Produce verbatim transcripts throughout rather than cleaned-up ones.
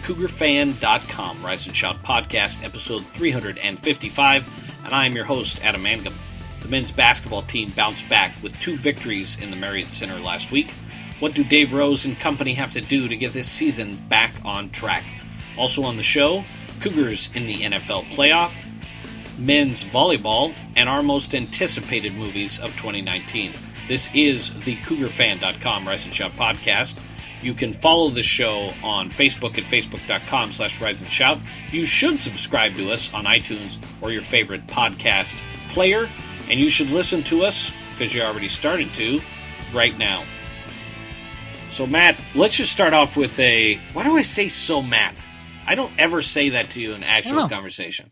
Cougar Fan dot com, Rise and Shout Podcast, episode three hundred fifty-five, and I am your host, Adam Mangum. The men's basketball team bounced back with two victories in the Marriott Center last week. What do Dave Rose and company have to do to get this season back on track? Also on the show, Cougars in the N F L playoff, men's volleyball, and our most anticipated movies of twenty nineteen. This is the Cougar Fan dot com Rise and Shout podcast. You can follow the show on Facebook at facebook.com slash Rise and Shout. You should subscribe to us on iTunes or your favorite podcast player. And you should listen to us, because you already started to, right now. So, Matt, let's just start off with a... Why do I say so, Matt? I don't ever say that to you in actual conversation.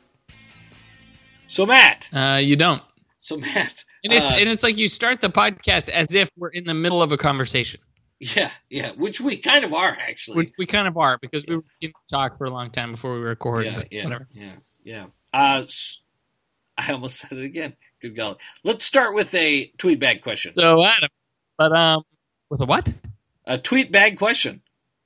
So, Matt. Uh, you don't. So, Matt. And it's, uh, and it's like you start the podcast as if we're in the middle of a conversation. Yeah, yeah, which we kind of are, actually. Which we kind of are, because we were to talk for a long time before we record. Yeah, but yeah, whatever. yeah, yeah. Uh, I almost said it again. Good golly. Let's start with a tweet bag question. So, Adam, but um, with a what? A tweet bag question.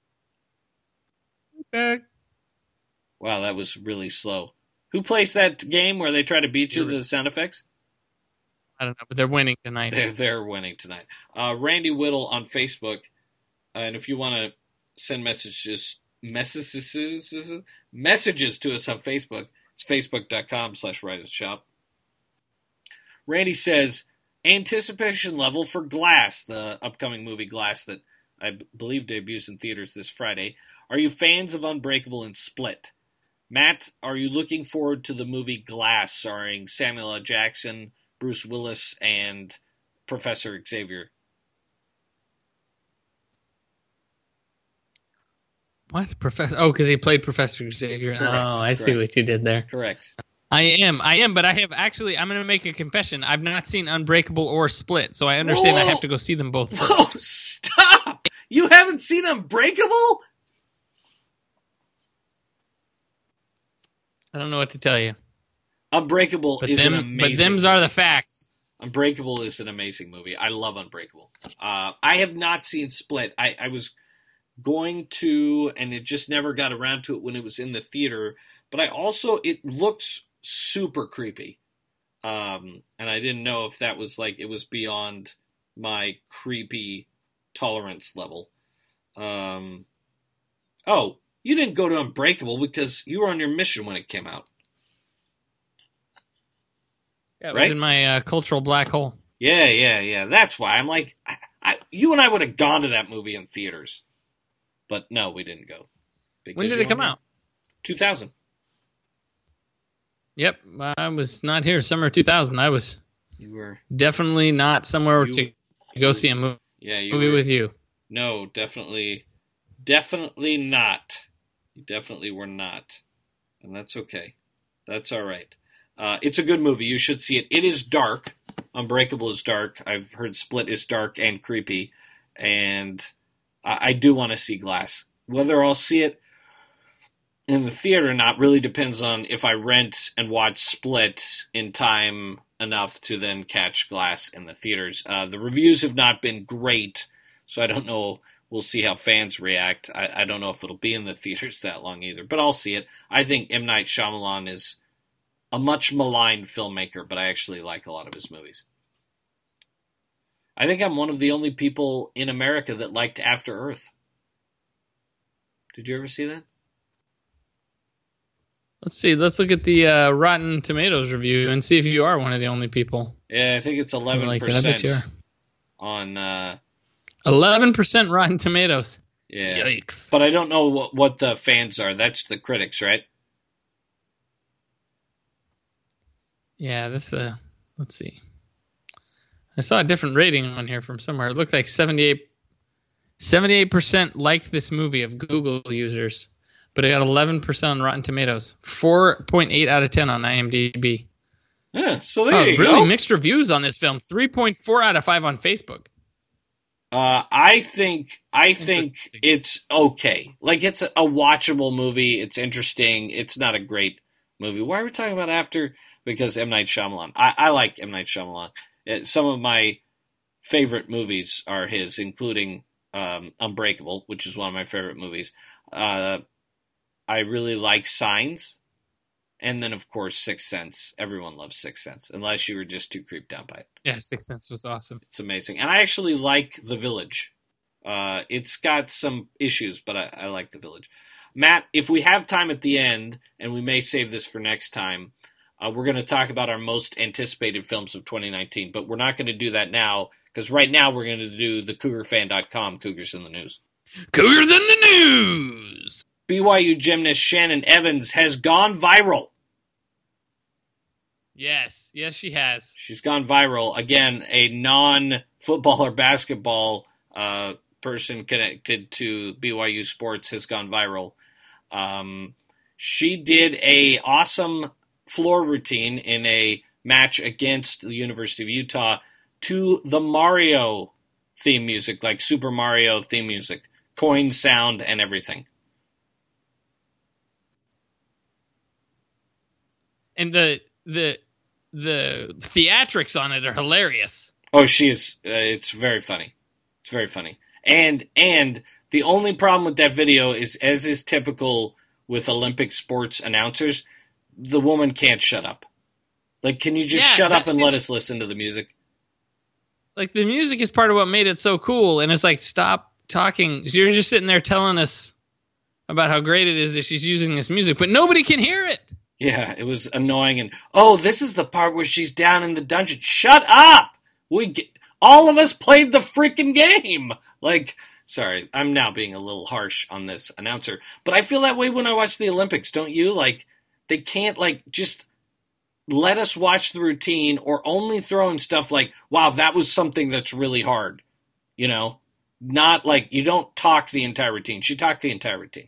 Bag. Wow, that was really slow. Who plays that game where they try to beat you with the sound effects? I don't know, but they're winning tonight. They're, they're winning tonight. Uh, Randy Whittle on Facebook, uh, and if you want to send messages, messages, messages to us on Facebook, it's facebook.com slash Rise and Shout. Randy says, anticipation level for Glass, the upcoming movie Glass that I b- believe debuts in theaters this Friday. Are you fans of Unbreakable and Split? Matt, are you looking forward to the movie Glass starring Samuel L. Jackson, Bruce Willis, and Professor Xavier? What? Professor? Oh, because he played Professor Xavier. Correct, oh, I correct. see what you did there. Correct. I am, I am, but I have actually, I'm going to make a confession. I've not seen Unbreakable or Split, so I understand Whoa. I have to go see them both first. Whoa, stop! You haven't seen Unbreakable? I don't know what to tell you. Unbreakable But is them, an amazing but them's are the facts. Unbreakable is an amazing movie. I love Unbreakable. Uh, I have not seen Split. I, I was going to, and it just never got around to it when it was in the theater. But I also, it looks super creepy. Um, and I didn't know if that was like, it was beyond my creepy tolerance level. Um, oh, you didn't go to Unbreakable because you were on your mission when it came out. Yeah, it right? was in my uh, cultural black hole. Yeah, yeah, yeah. That's why. I'm like, I, I, you and I would have gone to that movie in theaters. But no, we didn't go. When did it come out? two thousand. Yep, I was not here summer two thousand. I was You were definitely not somewhere You- to go see a movie, yeah, you movie were, with you. No, definitely definitely not. You definitely were not. And that's okay. That's all right. Uh, it's a good movie. You should see it. It is dark. Unbreakable is dark. I've heard Split is dark and creepy. And I, I do want to see Glass. Whether I'll see it in the theater or not really depends on if I rent and watch Split in time enough to then catch Glass in the theaters. Uh, the reviews have not been great, so I don't know. We'll see how fans react. I, I don't know if it'll be in the theaters that long either, but I'll see it. I think M. Night Shyamalan is a much maligned filmmaker, but I actually like a lot of his movies. I think I'm one of the only people in America that liked After Earth. Did you ever see that? Let's see. Let's look at the uh, Rotten Tomatoes review and see if you are one of the only people. Yeah, I think it's eleven Like that. I bet you percent are. on... Uh, eleven percent Rotten Tomatoes. yeah. Yikes. But I don't know what, what the fans are. That's the critics, right? Yeah, this, uh, let's see. I saw a different rating on here from somewhere. It looked like seventy-eight, seventy-eight percent liked this movie of Google users, but it got eleven percent on Rotten Tomatoes. four point eight out of ten on IMDb. Yeah, so there Oh, you really go. mixed reviews on this film. three point four out of five on Facebook. Uh, I think I think Interesting. it's okay. Like, it's a, a watchable movie. It's interesting. It's not a great movie. Why are we talking about After? Because M. Night Shyamalan. I, I like M. Night Shyamalan. It, some of my favorite movies are his, including um, Unbreakable, which is one of my favorite movies. Uh, I really like Signs. And then, of course, Sixth Sense. Everyone loves Sixth Sense, unless you were just too creeped out by it. Yeah, Sixth Sense was awesome. It's amazing. And I actually like The Village. Uh, it's got some issues, but I, I like The Village. Matt, if we have time at the end, and we may save this for next time, uh, we're going to talk about our most anticipated films of twenty nineteen. But we're not going to do that now, because right now we're going to do the Cougar Fan dot com Cougars in the News. Cougars in the News! B Y U gymnast Shannon Evans has gone viral. Yes, yes, she has. She's gone viral. Again, a non-football or basketball uh, person connected to B Y U sports has gone viral. Um, she did a awesome floor routine in a match against the University of Utah to the Mario theme music, like Super Mario theme music, coin sound and everything. And the the the theatrics on it are hilarious. Oh, she is. Uh, it's very funny. It's very funny. And and the only problem with that video is, as is typical with Olympic sports announcers, the woman can't shut up. Like, can you just Yeah, shut up that's and let it. us listen to the music? Like, the music is part of what made it so cool, and it's like, stop talking. You're just sitting there telling us about how great it is that she's using this music, but nobody can hear it. Yeah, it was annoying. And oh, this is the part where she's down in the dungeon. Shut up! We get, all of us played the freaking game. Like, sorry, I'm now being a little harsh on this announcer, but I feel that way when I watch the Olympics. Don't you? Like, they can't like just let us watch the routine, or only throw in stuff like, "Wow, that was something that's really hard." You know, not like you don't talk the entire routine. She talked the entire routine.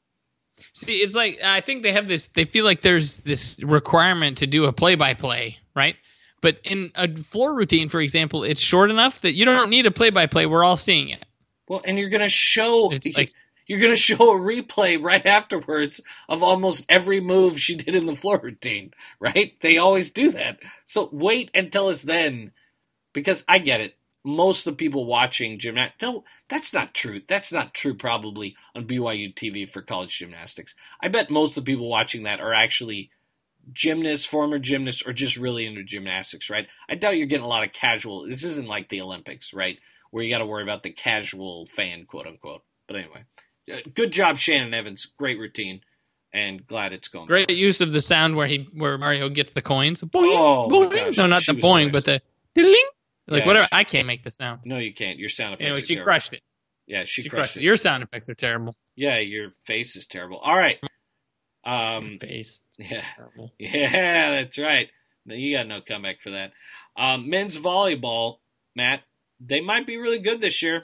See, it's like, I think they have this, they feel like there's this requirement to do a play-by-play, right? But in a floor routine, for example, it's short enough that you don't need a play-by-play. We're all seeing it. Well, and you're going to show It's like- you're going to show a replay right afterwards of almost every move she did in the floor routine, right? They always do that. So wait until it's then, because I get it. Most of the people watching gymnastics, no, that's not true. That's not true probably on B Y U T V for college gymnastics. I bet most of the people watching that are actually gymnasts, former gymnasts, or just really into gymnastics, right? I doubt you're getting a lot of casual. This isn't like the Olympics, right? Where you got to worry about the casual fan, quote unquote. But anyway, good job, Shannon Evans. Great routine, and glad it's going. Great use of the sound where he where Mario gets the coins. Boing, Oh, my boing. gosh, No, not she the was boing, nice. but the ding. Like, Yeah, whatever. she- I can't make the sound. No, you can't. Your sound effects. Anyway, are she terrible. crushed it. Yeah, she, She crushed, crushed it. it. Your sound effects are terrible. Yeah, your face is terrible. All right. Um, Face. yeah, Terrible. yeah, that's right. No, you got no comeback for that. Um, men's volleyball, Matt, they might be really good this year.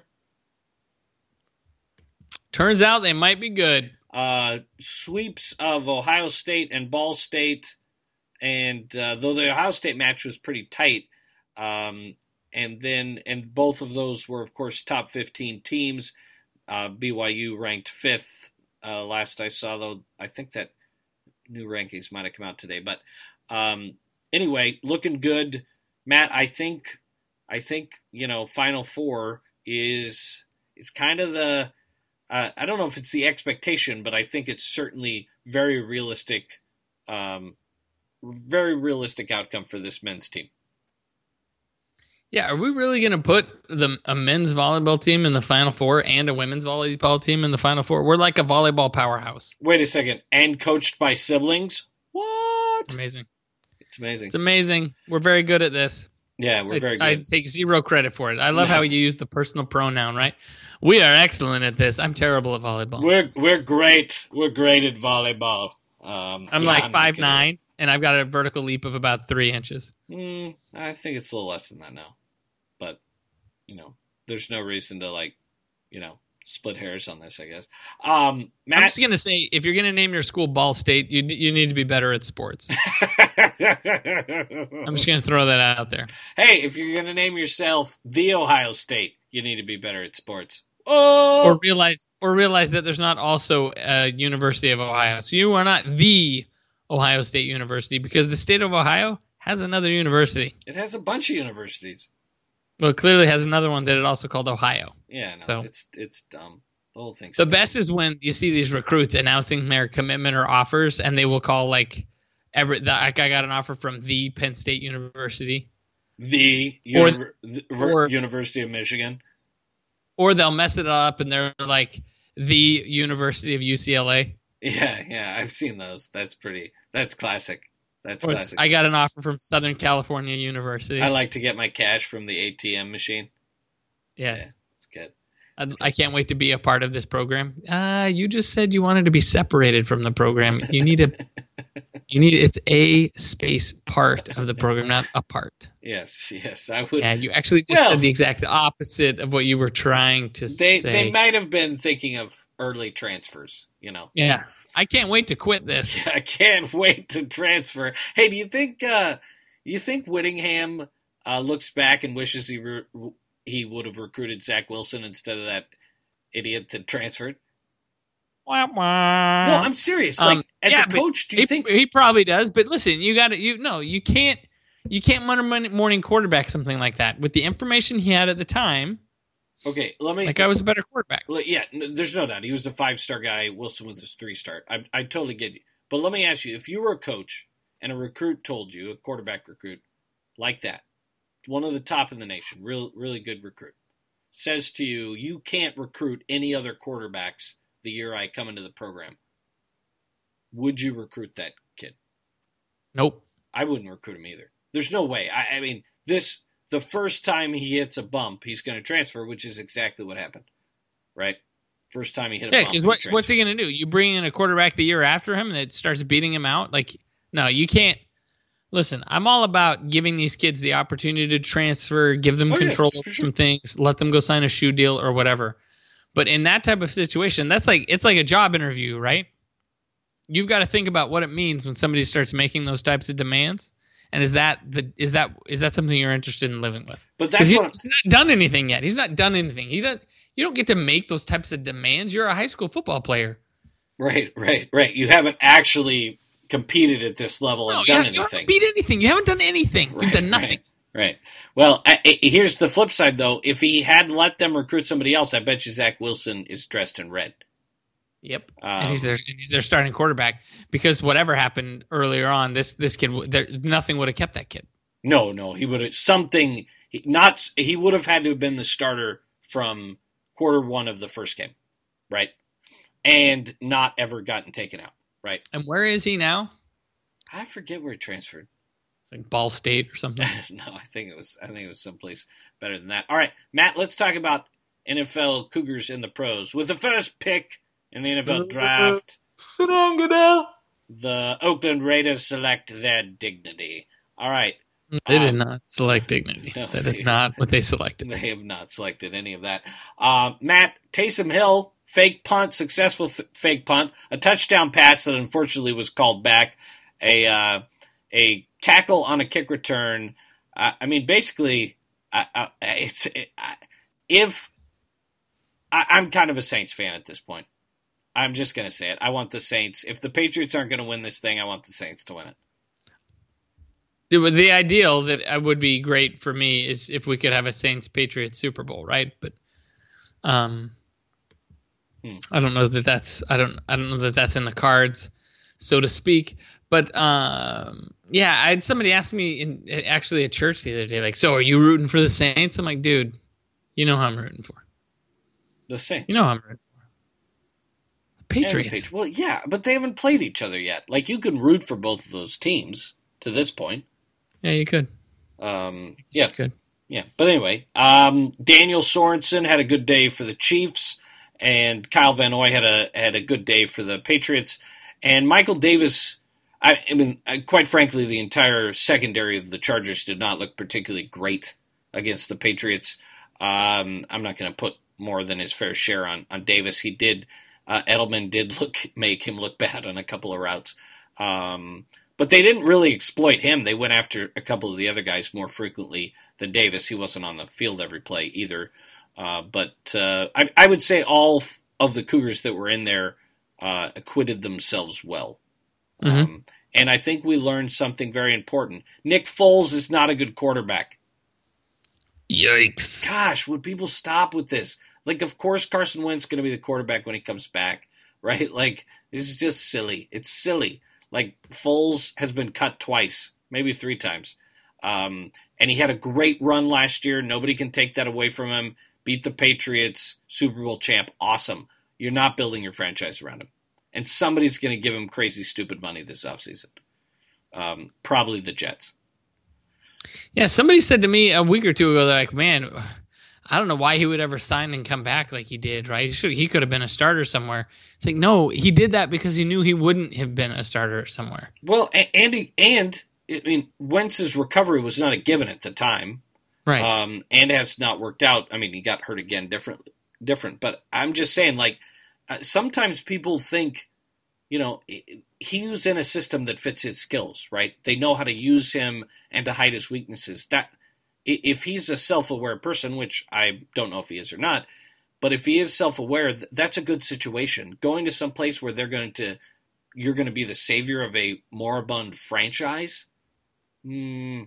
Turns out they might be good. Uh, sweeps of Ohio State and Ball State, and uh, though the Ohio State match was pretty tight, um, and then and both of those were, of course, top fifteen teams. Uh, B Y U ranked fifth. Uh, last I saw, though, I think that new rankings might have come out today. But um, anyway, looking good, Matt. I think, I think you know, Final Four is is kind of the. Uh, I don't know if it's the expectation, but I think it's certainly very realistic, um, very realistic outcome for this men's team. Yeah, are we really going to put the a men's volleyball team in the Final Four and a women's volleyball team in the Final Four? We're like a volleyball powerhouse. Wait a second, and coached by siblings? What? Amazing. It's amazing. It's amazing. We're very good at this. Yeah, we're I, very good. I take zero credit for it. I love No. how you use the personal pronoun, right? We are excellent at this. I'm terrible at volleyball. We're we're great. We're great at volleyball. Um, I'm yeah, like not five good. nine, and I've got a vertical leap of about three inches. Mm, I think it's a little less than that now, but you know, there's no reason to like, you know, split hairs on this. I guess. Um, Matt, I'm just gonna say, if you're gonna name your school Ball State, you you need to be better at sports. I'm just gonna throw that out there. Hey, if you're going to name yourself the Ohio State, you need to be better at sports. Oh, Or realize, or realize that there's not also a University of Ohio. So you are not the Ohio State University, because the state of Ohio has another university. it has a bunch of universities. Well, it clearly has another one that it also called Ohio. Yeah, no, So- it's it's dumb. The whole thing's The stupid. best is when you see these recruits announcing their commitment or offers, and they will call like every. The, like I got an offer from the Penn State University, The, Or- Univer- the or- University of Michigan. or they'll mess it up and they're like the University of U C L A. Yeah, yeah, I've seen those. That's pretty. That's classic. That's Or it's, classic. I got an offer from Southern California University. I like to get my cash from the A T M machine. yes. It's good. I, I can't wait to be a part of this program. Uh, you just said you wanted to be separated from the program. You need a, you need it's a space part of the program, not a part. Yes, yes, I would. And you actually just Well- said the exact opposite of what you were trying to They say. they might have been thinking of early transfers. You know. yeah, I can't wait to quit this. I can't wait to transfer. Hey, do you think uh, you think Whittingham uh, looks back and wishes he re- he would have recruited Zach Wilson instead of that idiot that transferred? Wah, No, wah. I'm serious. Um, Like as yeah, a but coach, do you he, think? he probably does? But listen, you got to you no, you can't you can't Monday morning quarterback something like that with the information he had at the time. Okay, let me. Like I was a better quarterback. Well, yeah, n- there's no doubt he was a five star guy. Wilson was a three star. I I totally get you. But let me ask you: if you were a coach and a recruit told you, a quarterback recruit like that, one of the top in the nation, real really good recruit, says to you, you can't recruit any other quarterbacks the year I come into the program, would you recruit that kid? Nope. I wouldn't recruit him either. There's no way. I, I mean, this the first time he hits a bump, he's going to transfer, which is exactly what happened, right? First time he hit a Yeah, bump, because he what, transferred. what's he going to do? You bring in a quarterback the year after him that starts beating him out? Like, no, you can't. Listen, I'm all about giving these kids the opportunity to transfer, give them Oh, yeah, control for over sure. some things, let them go sign a shoe deal or whatever. But in that type of situation, that's like it's like a job interview, right? You've got to think about what it means when somebody starts making those types of demands. And is that the is that is that something you're interested in living with? But Because that's he's, what I'm, he's not done anything yet. He's not done anything. He doesn't. You don't get to make those types of demands. You're a high school football player. right, right, right. You haven't actually competed at this level No, and you, done haven't- you anything. haven't beat anything. You haven't done anything. Right, You've done nothing. Right, right. Well, I, I, here's the flip side, though. If he had let them recruit somebody else, I bet you Zach Wilson is dressed in red. Yep. Um, and he's their and he's their starting quarterback because whatever happened earlier on, this this kid w- there nothing would have kept that kid. No, no, he would have something. He, not he would have had to have been the starter from quarter one of the first game, right? And not ever gotten taken out, right? And where is he now? I forget where he transferred. It's like Ball State or something. no, I think it was. I think it was someplace better than that. All right, Matt. Let's talk about N F L Cougars in the pros with the first pick in the N F L draft. Sit down, Goodell. The Oakland Raiders select their dignity. All right, They did Um, not select dignity. no, that is they- not what they selected. they have not selected any of that. Uh, Matt, Taysom Hill, fake punt, successful f- fake punt, a touchdown pass that unfortunately was called back, a uh, a tackle on a kick return. Uh, I mean, basically, I, I, it's it, I, if I, I'm kind of a Saints fan at this point. I'm just going to say it. I want the Saints. If the Patriots aren't going to win this thing, I want the Saints to win it. It would- the ideal that uh, would be great for me is if we could have a Saints Patriots Super Bowl, right? But um, Hmm. I don't know that that's I don't I don't know that that's in the cards, so to speak. But um, yeah, I had somebody ask me in actually at church the other day, like, "So are you rooting for the Saints?" I'm like, "Dude, you know who I'm rooting for. The Saints. You know who I'm rooting for. The And the Patriots." Patri- Well, yeah, but they haven't played each other yet. Like, you can root for both of those teams to this point. Yeah, you could. Um, You yeah, could. yeah. But anyway, um, Daniel Sorensen had a good day for the Chiefs, and Kyle Van Noy had a had a good day for the Patriots, and Michael Davis. I, I mean, I, quite frankly, the entire secondary of the Chargers did not look particularly great against the Patriots. Um, I'm not going to put more than his fair share on on Davis. He did. Uh, Edelman did look make him look bad on a couple of routes. Um, But they didn't really exploit him. They went after a couple of the other guys more frequently than Davis. He wasn't on the field every play either. Uh, but uh, I, I would say all f- of the Cougars that were in there uh, acquitted themselves well. Mhm. Um, and I think we learned something very important. Nick Foles is not a good quarterback. Yikes. Gosh, would people stop with this? Like, of course Carson Wentz is going to be the quarterback when he comes back, right? Like, this is just silly. It's silly. Like, Foles has been cut twice, maybe three times. Um, and he had a great run last year. Nobody can take that away from him. Beat the Patriots, Super Bowl champ. Awesome. You're not building your franchise around him. And somebody's going to give him crazy, stupid money this offseason. Um, probably the Jets. Yeah, somebody said to me a week or two ago, they're like, man, I don't know why he would ever sign and come back like he did, right? He, should, he could have been a starter somewhere. It's like, no, he did that because he knew he wouldn't have been a starter somewhere. Well, Andy, and I mean, Wentz's recovery was not a given at the time. Right. Um, and has not worked out. I mean, he got hurt again different, different. But I'm just saying, like, uh, sometimes people think, you know, he was in a system that fits his skills, right? They know how to use him and to hide his weaknesses. That if he's a self-aware person, which I don't know if he is or not, but if he is self-aware, that's a good situation. Going to some place where they're going to, you're going to be the savior of a moribund franchise. Hmm.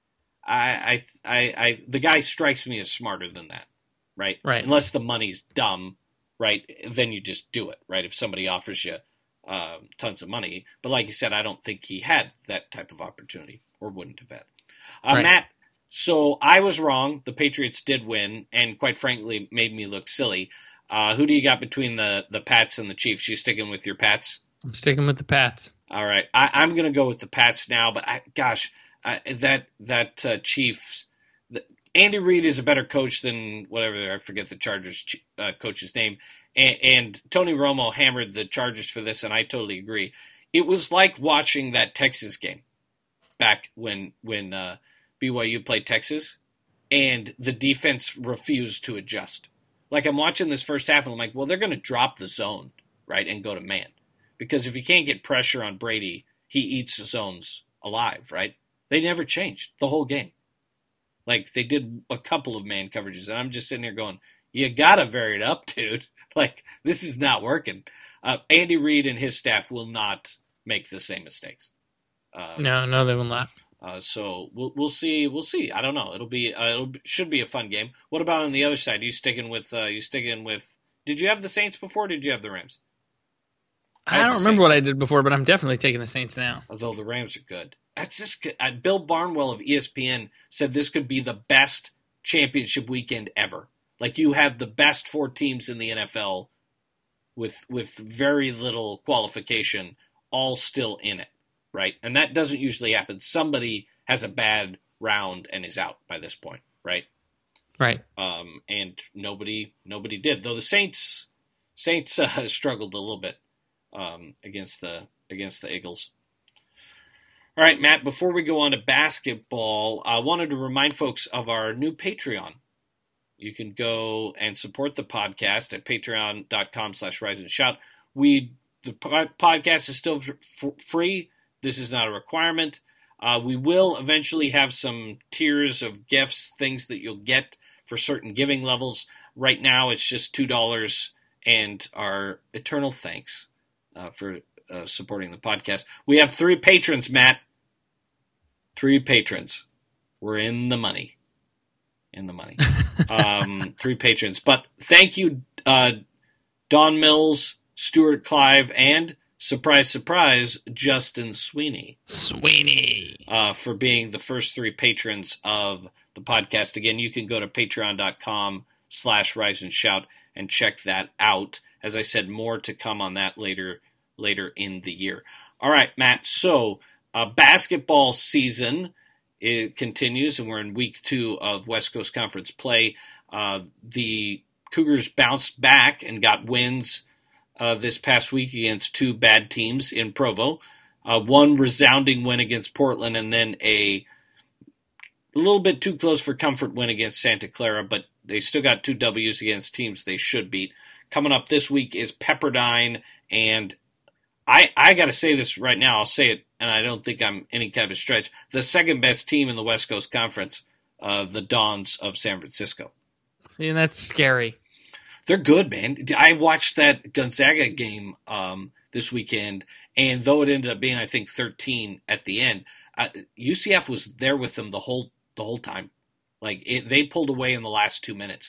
I, I, I, I, the guy strikes me as smarter than that, right? Right. Unless the money's dumb, right? Then you just do it, right? If somebody offers you uh, tons of money, but like you said, I don't think he had that type of opportunity, or wouldn't have had. Uh, right. Matt, so I was wrong. The Patriots did win, and quite frankly, made me look silly. Uh, who do you got between the the Pats and the Chiefs? You sticking with your Pats? I'm sticking with the Pats. All right, I, I'm going to go with the Pats now, but I, gosh. Uh, that that uh, Chiefs, the, Andy Reid is a better coach than whatever, I forget the Chargers uh, coach's name, and, and Tony Romo hammered the Chargers for this, and I totally agree. It was like watching that Texas game back when when uh, B Y U played Texas, and the defense refused to adjust. Like, I'm watching this first half, and I'm like, well, they're going to drop the zone, right, and go to man. Because if you can't get pressure on Brady, he eats zones alive, right? They never changed the whole game. Like, they did a couple of man coverages, and I'm just sitting there going, you got to vary it up, dude. Like, this is not working. Uh, Andy Reid and his staff will not make the same mistakes. Uh, no, no, they will not. Uh, so we'll we'll see. We'll see. I don't know. It'll be uh, it'll should be a fun game. What about on the other side? Are you sticking with? Uh, you sticking with? Did you have the Saints before? Or did you have the Rams? I, I don't remember Saints. What I did before, but I'm definitely taking the Saints now. Although the Rams are good. That's just good. Uh, Bill Barnwell of E S P N said this could be the best championship weekend ever. Like, you have the best four teams in the N F L with with very little qualification, all still in it, right? And that doesn't usually happen. Somebody has a bad round and is out by this point, right? Right. Um, and nobody nobody did. Though the Saints Saints uh, struggled a little bit um, against the against the Eagles. All right, Matt, before we go on to basketball, I wanted to remind folks of our new Patreon. You can go and support the podcast at patreon.com slash rise and shout. We, the podcast is still f- free. This is not a requirement. Uh, we will eventually have some tiers of gifts, things that you'll get for certain giving levels. Right now, it's just two dollars and our eternal thanks uh, for Uh, supporting the podcast. We have three patrons, Matt. Three patrons. We're in the money. In the money. um, three patrons. But thank you, uh, Don Mills, Stuart Clive, and, surprise, surprise, Justin Sweeney. Sweeney. Uh, for being the first three patrons of the podcast. Again, you can go to patreon.com slash rise and shout and check that out. As I said, more to come on that later later in the year. All right, Matt, so uh, basketball season it continues, and we're in week two of West Coast Conference play. Uh, the Cougars bounced back and got wins uh, this past week against two bad teams in Provo. Uh, one resounding win against Portland, and then a little bit too close for comfort win against Santa Clara, but they still got two W's against teams they should beat. Coming up this week is Pepperdine, and I, I got to say this right now. I'll say it, and I don't think I'm any kind of a stretch. The second best team in the West Coast Conference, uh, the Dons of San Francisco. See, that's scary. They're good, man. I watched that Gonzaga game um, this weekend, and though it ended up being, I think, thirteen at the end, uh, U C F was there with them the whole the whole time. Like it, they pulled away in the last two minutes.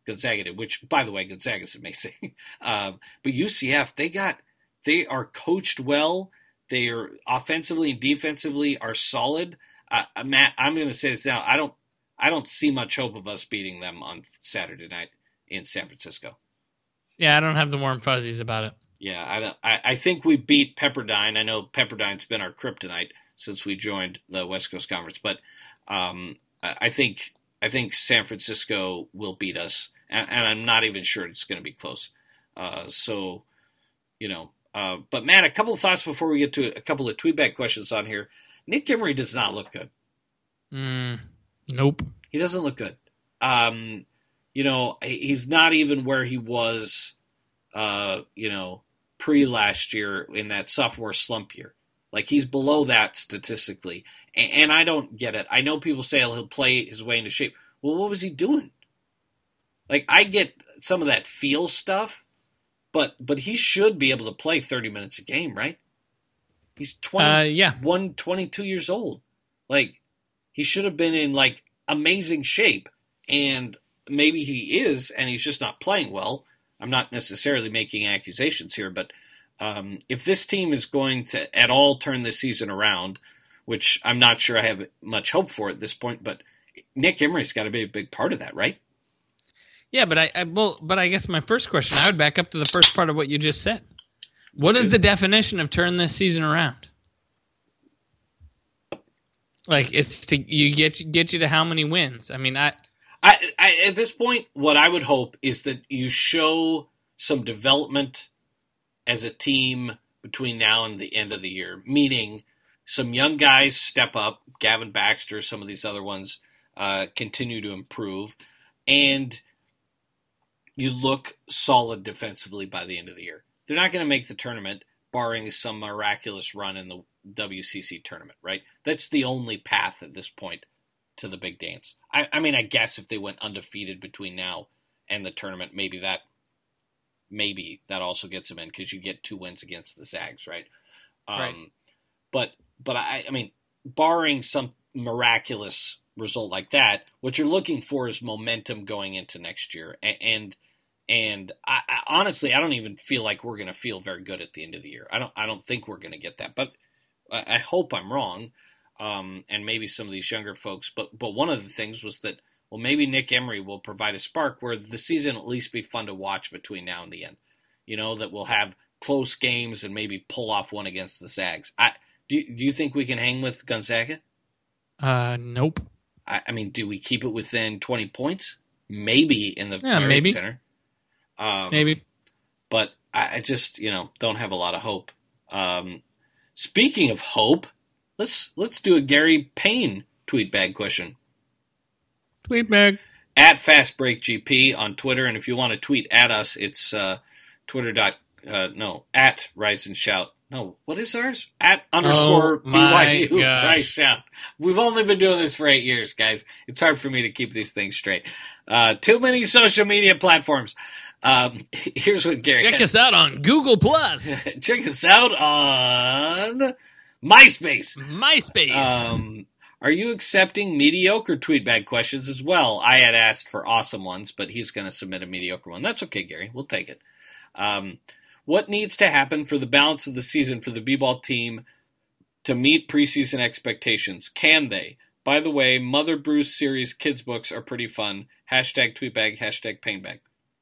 Gonzaga did, which, by the way, Gonzaga's amazing. um, but U C F, they got, they are coached well. They are offensively and defensively are solid. Uh, Matt, I'm going to say this now. I don't, I don't see much hope of us beating them on Saturday night in San Francisco. Yeah, I don't have the warm fuzzies about it. Yeah, I, don't, I, I think we beat Pepperdine. I know Pepperdine's been our kryptonite since we joined the West Coast Conference, but um, I think I think San Francisco will beat us, and, and I'm not even sure it's going to be close. Uh, so, you know, uh, but Matt, a couple of thoughts before we get to a couple of tweetback questions on here. Nick Emery does not look good. Mm, nope. He doesn't look good. Um, you know, he's not even where he was, uh, you know, pre-last year in that sophomore slump year. Like, he's below that statistically. And, and I don't get it. I know people say he'll play his way into shape. Well, what was he doing? Like, I get some of that feel stuff, but but he should be able to play thirty minutes a game, right? He's twenty, uh, yeah. one, twenty-two years old. Like, he should have been in, like, amazing shape. And maybe he is, and he's just not playing well. I'm not necessarily making accusations here, but um, if this team is going to at all turn this season around, which I'm not sure I have much hope for at this point, but Nick Emery's got to be a big part of that, right? Yeah, but I, I well, but I guess my first question, I would back up to the first part of what you just said. What is the definition of turn this season around? Like, it's to you get get you to how many wins? I mean, I, I, I at this point, what I would hope is that you show some development as a team between now and the end of the year, meaning some young guys step up, Gavin Baxter, some of these other ones uh, continue to improve, and you look solid defensively by the end of the year. They're not going to make the tournament, barring some miraculous run in the W C C tournament, right? That's the only path at this point to the big dance. I, I mean, I guess if they went undefeated between now and the tournament, maybe that maybe that also gets them in because you get two wins against the Zags, right? Um, right. But but I, I mean, barring some miraculous result like that, what you're looking for is momentum going into next year. And and, and I, I, honestly, I don't even feel like we're going to feel very good at the end of the year. I don't I don't think we're going to get that, but I, I hope I'm wrong. Um, and maybe some of these younger folks. But but one of the things was that, well, maybe Nick Emery will provide a spark where the season at least be fun to watch between now and the end. You know, that we'll have close games and maybe pull off one against the Zags. I do. Do you think we can hang with Gonzaga? Uh, nope. I, I mean, do we keep it within twenty points? Maybe in the yeah, Marriott maybe. Center. Um, maybe. But I, I just, you know, don't have a lot of hope. Um, speaking of hope, let's let's do a Gary Payne tweet bag question. Tweet bag. At FastBreakGP on Twitter, and if you want to tweet at us, it's uh, Twitter dot uh, no at Rise and Shout. No, what is ours? At underscore oh, my B Y U gosh. Rise Shout. We've only been doing this for eight years, guys. It's hard for me to keep these things straight. Uh, too many social media platforms. Um, here's what Gary check had. us out on Google Plus. Check us out on MySpace. MySpace. Um, are you accepting mediocre tweetbag questions as well? I had asked for awesome ones, but he's going to submit a mediocre one. That's okay, Gary. We'll take it. Um, what needs to happen for the balance of the season for the B-ball team to meet preseason expectations? Can they? By the way, Mother Bruce series kids books are pretty fun. Hashtag tweetbag, hashtag painbag.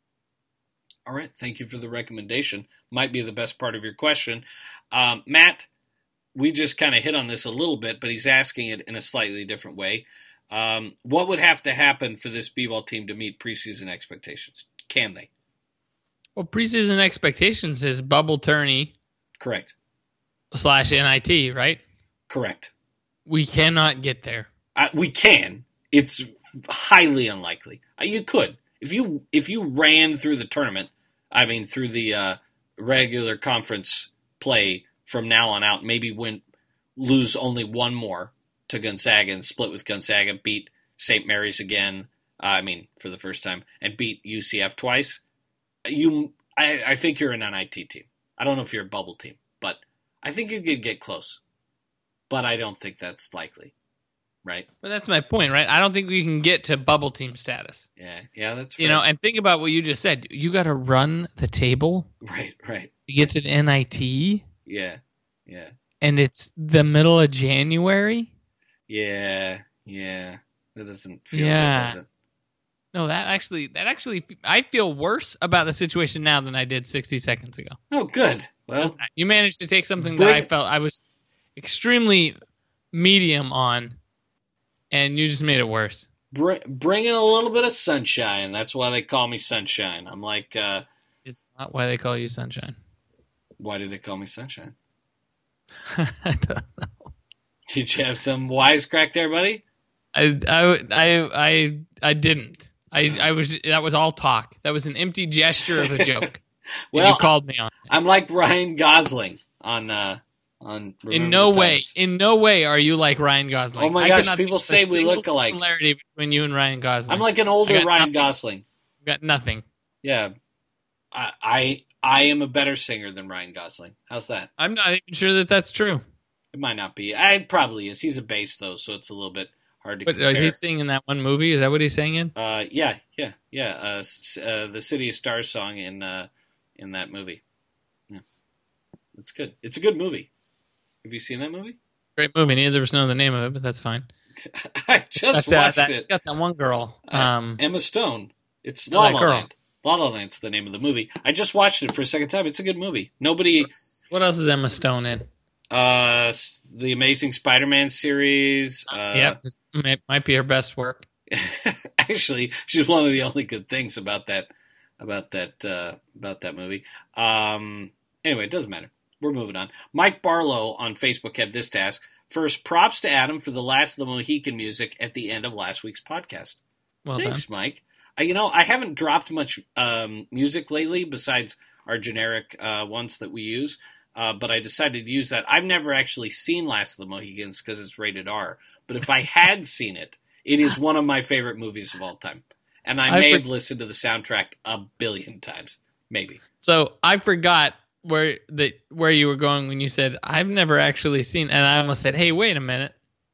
All right, thank you for the recommendation. Might be the best part of your question. Um, Matt, we just kind of hit on this a little bit, but he's asking it in a slightly different way. Um, what would have to happen for this B-ball team to meet preseason expectations? Can they? Well, preseason expectations is bubble tourney. Correct. Slash N I T, right? Correct. We cannot get there. Uh, we can. It's highly unlikely. Uh, you could. If you if you ran through the tournament, I mean through the uh, regular conference play from now on out, maybe win, lose only one more to Gonzaga and split with Gonzaga, beat Saint Mary's again, uh, I mean, for the first time, and beat U C F twice, you, I, I think you're an N I T team. I don't know if you're a bubble team, but I think you could get close. But I don't think that's likely. right? But that's my point, right? I don't think we can get to bubble team status. Yeah, yeah, that's You fair. know, and think about what you just said. You got to run the table right, right. to get to the N I T, Yeah, yeah, and it's the middle of January. yeah, yeah. That doesn't feel Yeah. good, does it? No, that actually, that actually, I feel worse about the situation now than I did sixty seconds ago. Oh, good. Well, You managed to take something Bring- that I felt I was extremely medium on, and you just made it worse. bring, bring in a little bit of sunshine. That's why they call me Sunshine. I'm like, uh, Is not why they call you Sunshine. why do they call me Sunshine? I don't know. Did you have some wisecrack there, buddy? I, I, I, I, I didn't. I, I was. That was all talk. That was an empty gesture of a joke. Well, and you called me on it. I'm like Ryan Gosling on uh, on. In Remember no the way, Times. in no way are you like Ryan Gosling. Oh my I gosh, cannot people think of say a we look single alike. Similarity between you and Ryan Gosling. I'm like an older I got Ryan nothing. Gosling. I've got nothing. Yeah, I, I I am a better singer than Ryan Gosling. How's that? I'm not even sure that that's true. It might not be. I it probably is. He's a bass though, so it's a little bit hard to But uh, compare. he's singing in that one movie. Is that what he's singing? Uh, yeah, yeah, yeah. Uh, s- uh, the City of Stars song in uh, in that movie. Yeah, it's good. It's a good movie. Have you seen that movie? Great movie. Neither of us know the name of it, but that's fine. I just That's, uh, watched that, it. got that one girl. Uh, Um, Emma Stone. It's Oh, La that La girl. Land. La La Land's the name of the movie. I just watched it for a second time. It's a good movie. Nobody. what else is Emma Stone in? Uh, the Amazing Spider-Man series. Uh, yep, it might be her best work. Actually, she's one of the only good things about that about that uh, about that movie. Um, anyway, it doesn't matter. We're moving on. Mike Barlow on Facebook had this task. First, props to Adam for the Last of the Mohican music at the end of last week's podcast. Well Thanks, Mike. I, you know, I haven't dropped much um, music lately besides our generic uh, ones that we use, uh, but I decided to use that. I've never actually seen Last of the Mohicans because it's rated R, but if I had seen it, it is one of my favorite movies of all time. And I I may for- have listened to the soundtrack a billion times. Maybe. done. So I forgot where the where you were going when you said I've never actually seen, and I almost said, "Hey, wait a minute."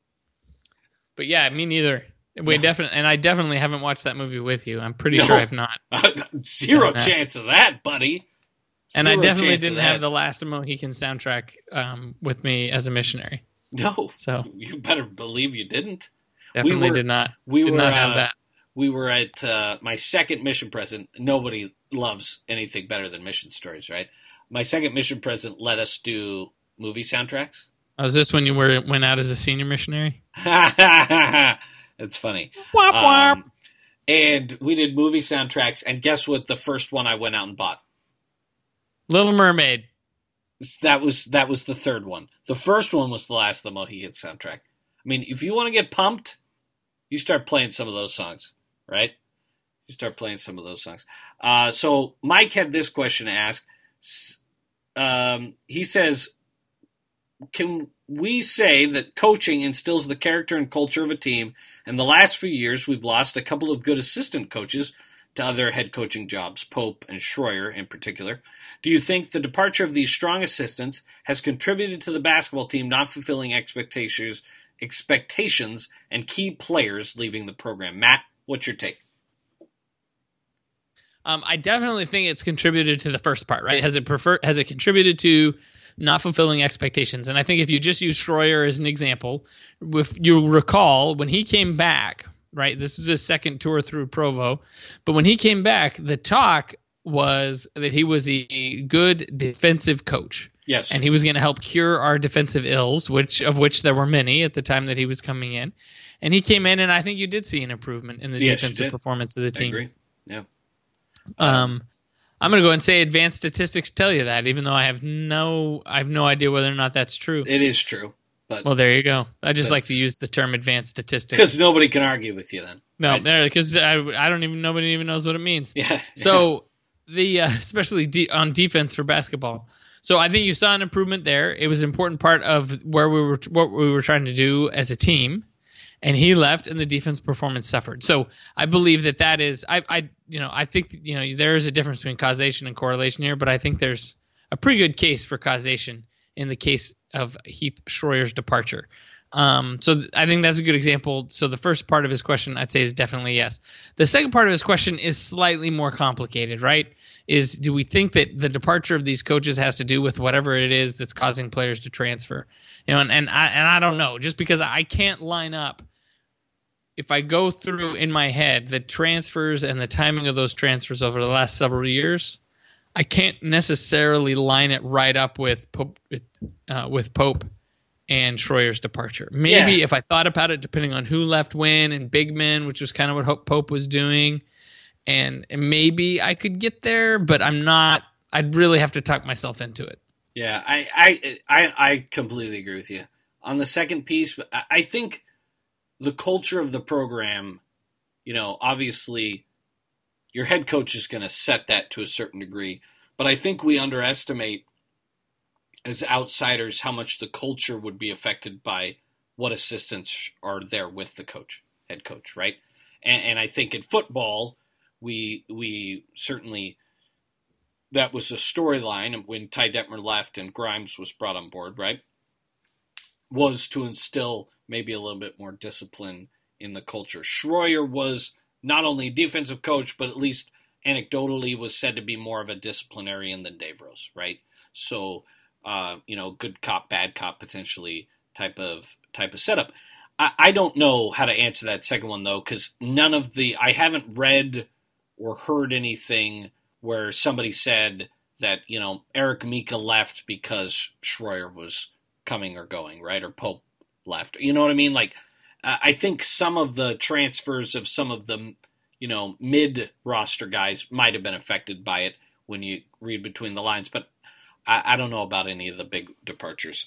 But yeah, me neither. We No. definitely, and I definitely haven't watched that movie with you. I'm pretty No. sure I've not. Zero No. chance of that, buddy. And I Zero definitely chance of didn't that. have the Last of Mohican soundtrack um, with me as a missionary. No. So You better believe you didn't. definitely were- did not. We did were not have uh, that. we were at uh, my second mission present. Nobody loves anything better than mission stories, right? My second mission present let us do movie soundtracks. Was this when you were went out as a senior missionary? That's funny. Womp womp. Um, and we did movie soundtracks, and guess what? The first one I went out and bought. Little Mermaid. That was that was the third one. The first one was the Last of the Mohican soundtrack. I mean, if you want to get pumped, you start playing some of those songs, right? You start playing some of those songs. Uh, so Mike had this question to ask. Um, he says, can we say that coaching instills the character and culture of a team? And the last few years, we've lost a couple of good assistant coaches to other head coaching jobs, Pope and Schroyer in particular. Do you think the departure of these strong assistants has contributed to the basketball team not fulfilling expectations, expectations and key players leaving the program? Matt, what's your take? Um, I definitely think it's contributed to the first part, right? Has it prefer has it contributed to not fulfilling expectations? And I think if you just use Schroyer as an example, if you recall when he came back, right? This was his second tour through Provo, but when he came back, the talk was that he was a good defensive coach. Yes. And he was going to help cure our defensive ills, which of which there were many at the time that he was coming in. And he came in, and I think you did see an improvement in the Yes, you defensive did. performance of the I team. agree. Yeah. Um, I'm going to go and say advanced statistics tell you that, even though I have no, I have no idea whether or not that's true. It is true. But Well, there you go. I just like That's- to use the term advanced statistics. because nobody can argue with you then. No, right? there, because I, I don't even, nobody even knows what it means. Yeah. So the uh, especially de- on defense for basketball. So I think you saw an improvement there. It was an important part of where we were, what we were trying to do as a team. And he left, and the defense performance suffered. So I believe that that is, I, I, you know, I think you know there is a difference between causation and correlation here, but I think there's a pretty good case for causation in the case of Heath Schroyer's departure. Um, so th- I think that's a good example. So the first part of his question, I'd say, is definitely yes. The second part of his question is slightly more complicated, right? Is do we think that the departure of these coaches has to do with whatever it is that's causing players to transfer? You know, and, and I and I don't know, just because I can't line up. If I go through in my head the transfers and the timing of those transfers over the last several years, I can't necessarily line it right up with Pope, uh, with Pope and Schroyer's departure. Maybe Yeah. if I thought about it, depending on who left when and big men, which was kind of what Pope was doing, and, and maybe I could get there, but I'm not. I'd really have to talk myself into it. Yeah, I, I, I, I completely agree with you. On the second piece, I, I think the culture of the program, you know, obviously your head coach is going to set that to a certain degree, but I think we underestimate as outsiders how much the culture would be affected by what assistants are there with the coach, head coach, right? And, and I think in football, we we certainly, that was a storyline when Ty Detmer left and Grimes was brought on board, right? Was to instill maybe a little bit more discipline in the culture. Schroyer was not only a defensive coach, but at least anecdotally was said to be more of a disciplinarian than Dave Rose, right? So, uh, you know, good cop, bad cop, potentially type of type of setup. I, I don't know how to answer that second one though, because none of the I haven't read or heard anything where somebody said that, you know, Eric Mika left because Schroyer was coming or going, right? Or Pope left. You know what I mean? Like, uh, I think some of the transfers of some of the, you know, mid-roster guys might have been affected by it when you read between the lines, but I, I don't know about any of the big departures.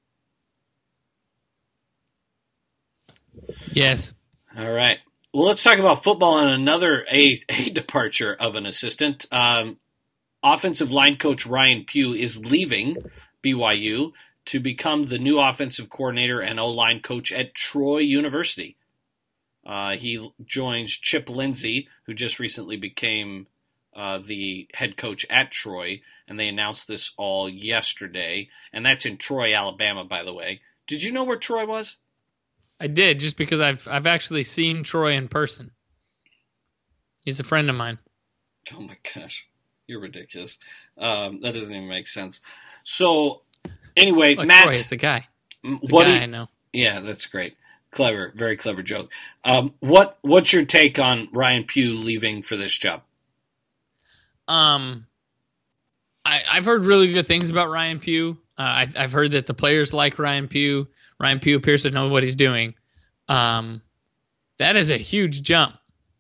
Yes. All right. Well, let's talk about football and another a, a departure of an assistant. Um, offensive line coach Ryan Pugh is leaving B Y U to become the new offensive coordinator and O-line coach at Troy University. Uh, he joins Chip Lindsey, who just recently became uh, the head coach at Troy, and they announced this all yesterday. And that's in Troy, Alabama, by the way. Did you know where Troy was? I did, just because I've I've actually seen Troy in person. He's a friend of mine. Oh my gosh, you're ridiculous. Um, that doesn't even make sense. So, anyway, Look, Matt, Troy, it's a guy. It's a what guy do you, I know. Yeah, that's great. Clever, very clever joke. Um, what what's your take on Ryan Pugh leaving for this job? Um, I, I've heard really good things about Ryan Pugh. Uh, I, I've heard that the players like Ryan Pugh. Ryan Pugh appears to know what he's doing. Um, that is a huge jump.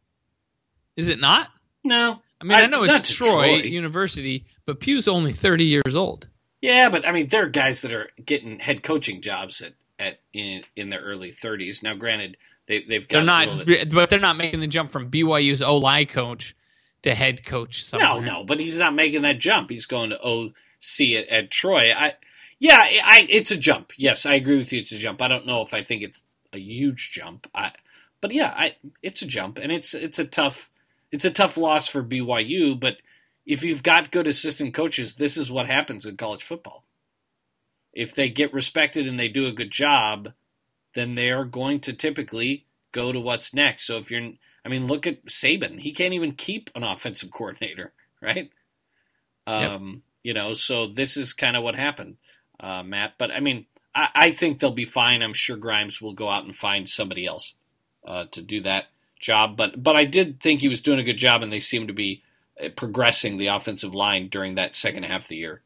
Is it not? No. I mean, I, I know it's not Troy, Troy University, but Pugh's only thirty years old. Yeah, but I mean, there are guys that are getting head coaching jobs at, at in in their early thirties. Now, granted, they they've got they're not, a little bit... but they're not making the jump from B Y U's O-line coach to head coach somewhere. No, no, but he's not making that jump. He's going to O C at, at Troy. I, yeah, I, it's a jump. Yes, I agree with you. It's a jump. I don't know if I think it's a huge jump. I, but yeah, I, it's a jump, and it's it's a tough it's a tough loss for B Y U. But if you've got good assistant coaches, this is what happens in college football. If they get respected and they do a good job, then they are going to typically go to what's next. So if you're, I mean, look at Saban. He can't even keep an offensive coordinator, right? Yep. Um, you know, so this is kind of what happened, uh, Matt. But, I mean, I, I think they'll be fine. I'm sure Grimes will go out and find somebody else uh, to do that job. But but I did think he was doing a good job, and they seem to be progressing the offensive line during that second half of the year.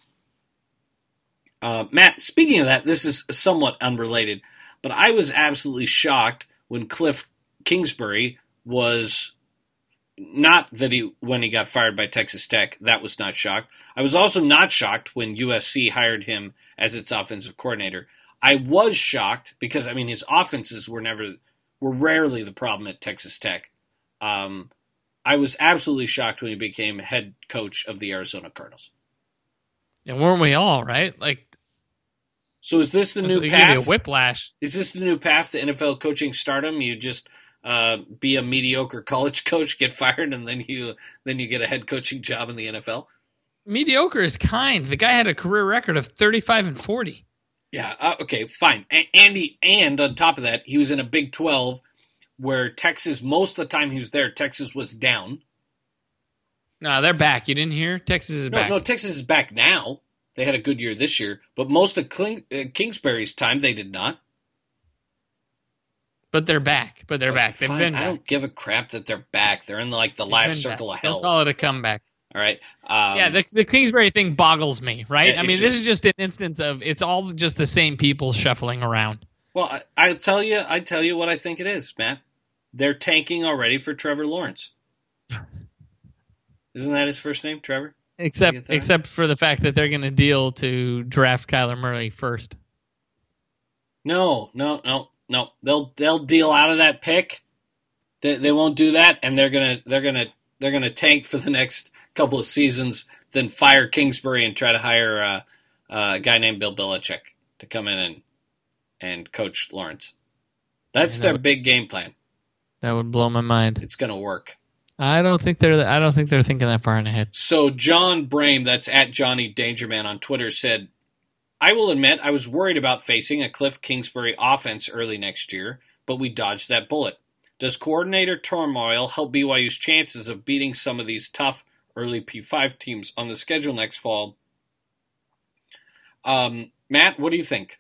Uh, Matt, speaking of that, this is somewhat unrelated, but I was absolutely shocked when Cliff Kingsbury was not that he when he got fired by Texas Tech. That was not shocked. I was also not shocked when U S C hired him as its offensive coordinator. I was shocked because I mean his offenses were never were rarely the problem at Texas Tech. Um, I was absolutely shocked when he became head coach of the Arizona Cardinals. And weren't we all, right? Like, so is this the new it path? gave you a whiplash. Is this the new path to N F L coaching stardom? You just uh, be a mediocre college coach, get fired, and then you then you get a head coaching job in the N F L? Mediocre is kind. The guy had a career record of thirty-five and forty. Yeah, uh, okay, fine. A- Andy, and on top of that, he was in a Big twelve where Texas, most of the time he was there, Texas was down. No, they're back. You didn't hear? Texas is no, back. No, Texas is back now. They had a good year this year, but most of Kling, uh, Kingsbury's time, they did not. But they're back. But they're back. They've Fine, been I back. don't give a crap that they're back. They're in like the They've last been circle back. of hell. Don't call it a comeback. All right. Um, yeah, the, the Kingsbury thing boggles me, right? Yeah, I mean, just, this is just an instance of it's all just the same people shuffling around. Well, I, I tell you, I tell you what I think it is, Matt. They're tanking already for Trevor Lawrence. Isn't that his first name, Trevor? Except, except for the fact that they're going to deal to draft Kyler Murray first. No, no, no, no. They'll they'll deal out of that pick. They they won't do that, and they're gonna they're gonna they're gonna tank for the next couple of seasons, then fire Kingsbury and try to hire uh, uh, a guy named Bill Belichick to come in and and coach Lawrence. That's Man, that their would, big game plan. That would blow my mind. It's gonna work. I don't think they're I don't think they're thinking that far in ahead. So John Brame, that's at Johnny Dangerman on Twitter, said, I will admit I was worried about facing a Cliff Kingsbury offense early next year, but we dodged that bullet. Does coordinator turmoil help B Y U's chances of beating some of these tough early P five teams on the schedule next fall? Um, Matt, what do you think?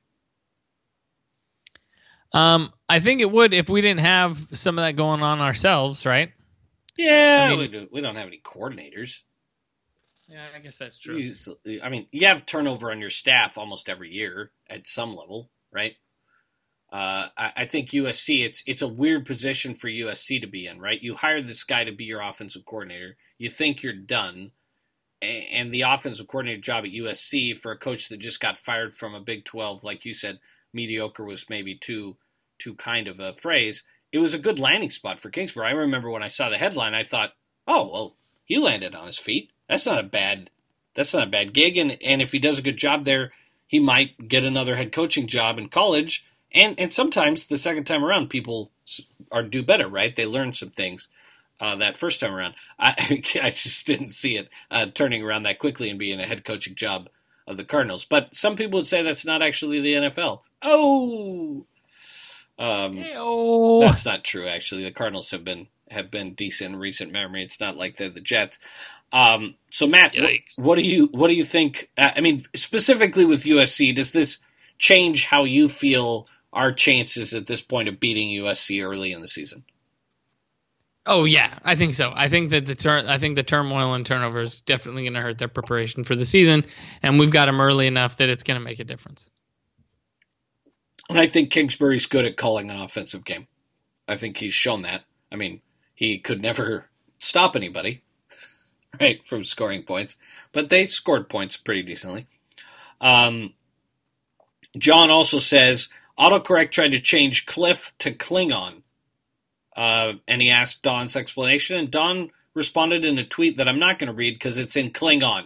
Um, I think it would if we didn't have some of that going on ourselves, right? Yeah, I mean, we, do, we don't have any coordinators. Yeah, I guess that's true. You, I mean, you have turnover on your staff almost every year at some level, right? Uh, I, I think U S C, it's it's a weird position for U S C to be in, right? You hire this guy to be your offensive coordinator. You think you're done. And, and the offensive coordinator job at U S C for a coach that just got fired from a Big twelve, like you said, mediocre was maybe too too kind of a phrase. It was a good landing spot for Kingsbury. I remember when I saw the headline, I thought, oh, well, he landed on his feet. That's not a bad that's not a bad gig. And, and if he does a good job there, he might get another head coaching job in college. And and sometimes the second time around, people are do better, right? They learn some things uh, that first time around. I, I just didn't see it uh, turning around that quickly and being a head coaching job of the Cardinals. But some people would say that's not actually the N F L. Oh, um, Hey-oh. That's not true. Actually, the Cardinals have been have been decent in recent memory. It's not like they're the Jets. Um, so Matt, what, what do you what do you think? Uh, I mean, specifically with U S C, does this change how you feel our chances at this point of beating U S C early in the season? Oh yeah, I think so. I think that the tur- I think the turmoil and turnover is definitely going to hurt their preparation for the season, and we've got them early enough that it's going to make a difference. And I think Kingsbury's good at calling an offensive game. I think he's shown that. I mean, he could never stop anybody, right, from scoring points, but they scored points pretty decently. Um, John also says, autocorrect tried to change Cliff to Klingon, uh, and he asked Don's explanation, and Don responded in a tweet that I'm not going to read because it's in Klingon.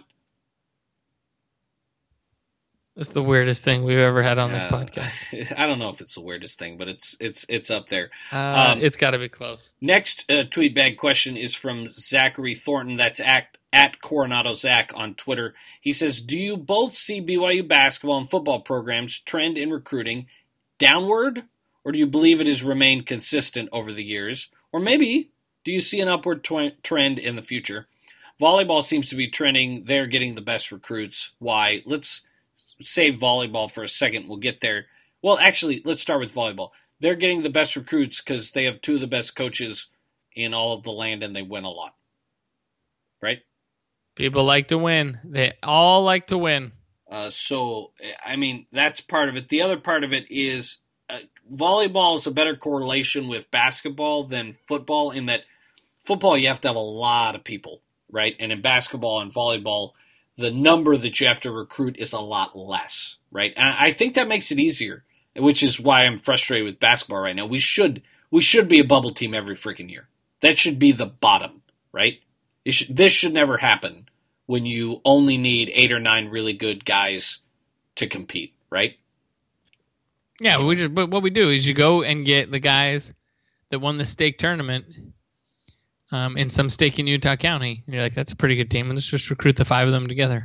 That's the weirdest thing we've ever had on this uh, podcast. I don't know if it's the weirdest thing, but it's it's it's up there. Uh, um, it's got to be close. Next uh, tweet bag question is from Zachary Thornton. That's at, at Coronado Zach on Twitter. He says, do you both see B Y U basketball and football programs trend in recruiting downward, or do you believe it has remained consistent over the years? Or maybe, do you see an upward tw- trend in the future? Volleyball seems to be trending. They're getting the best recruits. Why? Let's save volleyball for a second. We'll get there. Well, actually, let's start with volleyball. They're getting the best recruits because they have two of the best coaches in all of the land, and they win a lot. Right? People like to win. They all like to win. Uh, so, I mean, that's part of it. The other part of it is uh, volleyball is a better correlation with basketball than football in that football, you have to have a lot of people, right? And in basketball and volleyball, the number that you have to recruit is a lot less, right? And I think that makes it easier, which is why I'm frustrated with basketball right now. We should we should be a bubble team every freaking year. That should be the bottom, right? It should, this should never happen when you only need eight or nine really good guys to compete, right? Yeah, we just but what we do is you go and get the guys that won the stake tournament um, in some stake in Utah County. And you're like, that's a pretty good team. Let's just recruit the five of them together.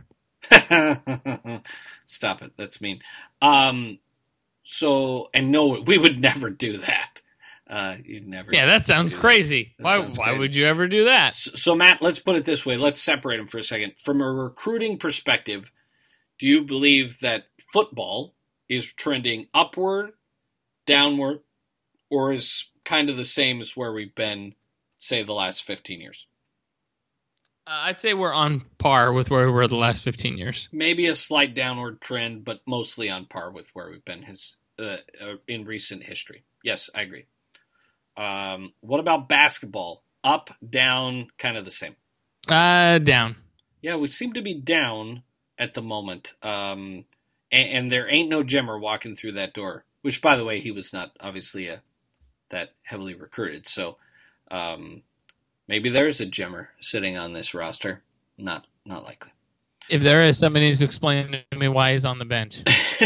Stop it. That's mean. Um, so, and no, we would never do that. Uh, you'd never. Yeah, that sounds crazy. That. That why? Sounds why crazy. Would you ever do that? So, so, Matt, let's put it this way. Let's separate them for a second. From a recruiting perspective, do you believe that football is trending upward, downward, or is kind of the same as where we've been, say, the last fifteen years? Uh, I'd say we're on par with where we were the last fifteen years. Maybe a slight downward trend, but mostly on par with where we've been his, uh, uh, in recent history. Yes, I agree. Um, what about basketball? Up, down, kind of the same? Uh, down. Yeah, we seem to be down at the moment. Um, and, and there ain't no Jimmer walking through that door, which, by the way, he was not obviously a, that heavily recruited. So, um, maybe there's a Jimmer sitting on this roster. Not not likely. If there is, somebody needs to explain to me why he's on the bench.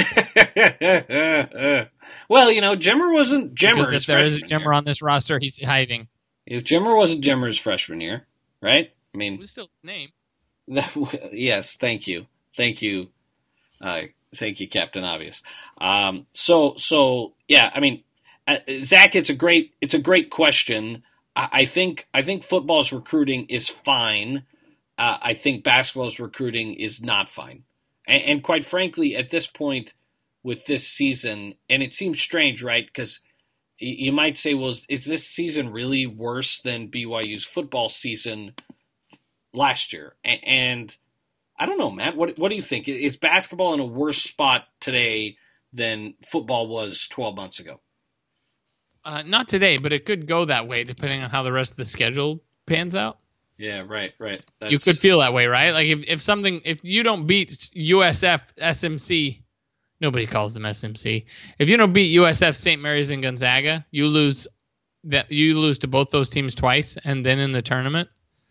Well, you know, Jimmer wasn't Jimmer. If there is a Jimmer year. On this roster, he's hiding. If Jimmer wasn't Jimmer's freshman year, right? I mean, it was still his name. That, yes, thank you, thank you, uh, thank you, Captain Obvious. Um, so, so yeah, I mean, uh, Zach, it's a great, it's a great question. I think I think football's recruiting is fine. Uh, I think basketball's recruiting is not fine. And, and quite frankly, at this point with this season, and it seems strange, right? Because you might say, well, is, is this season really worse than B Y U's football season last year? And, and I don't know, Matt. What what do you think? Is basketball in a worse spot today than football was twelve months ago? Uh, not today, but it could go that way depending on how the rest of the schedule pans out. Yeah, right, right. That's... You could feel that way, right? Like if, if something, if you don't beat U S F, S M C, nobody calls them S M C. If you don't beat U S F, Saint Mary's, and Gonzaga, you lose that. You lose to both those teams twice, and then in the tournament,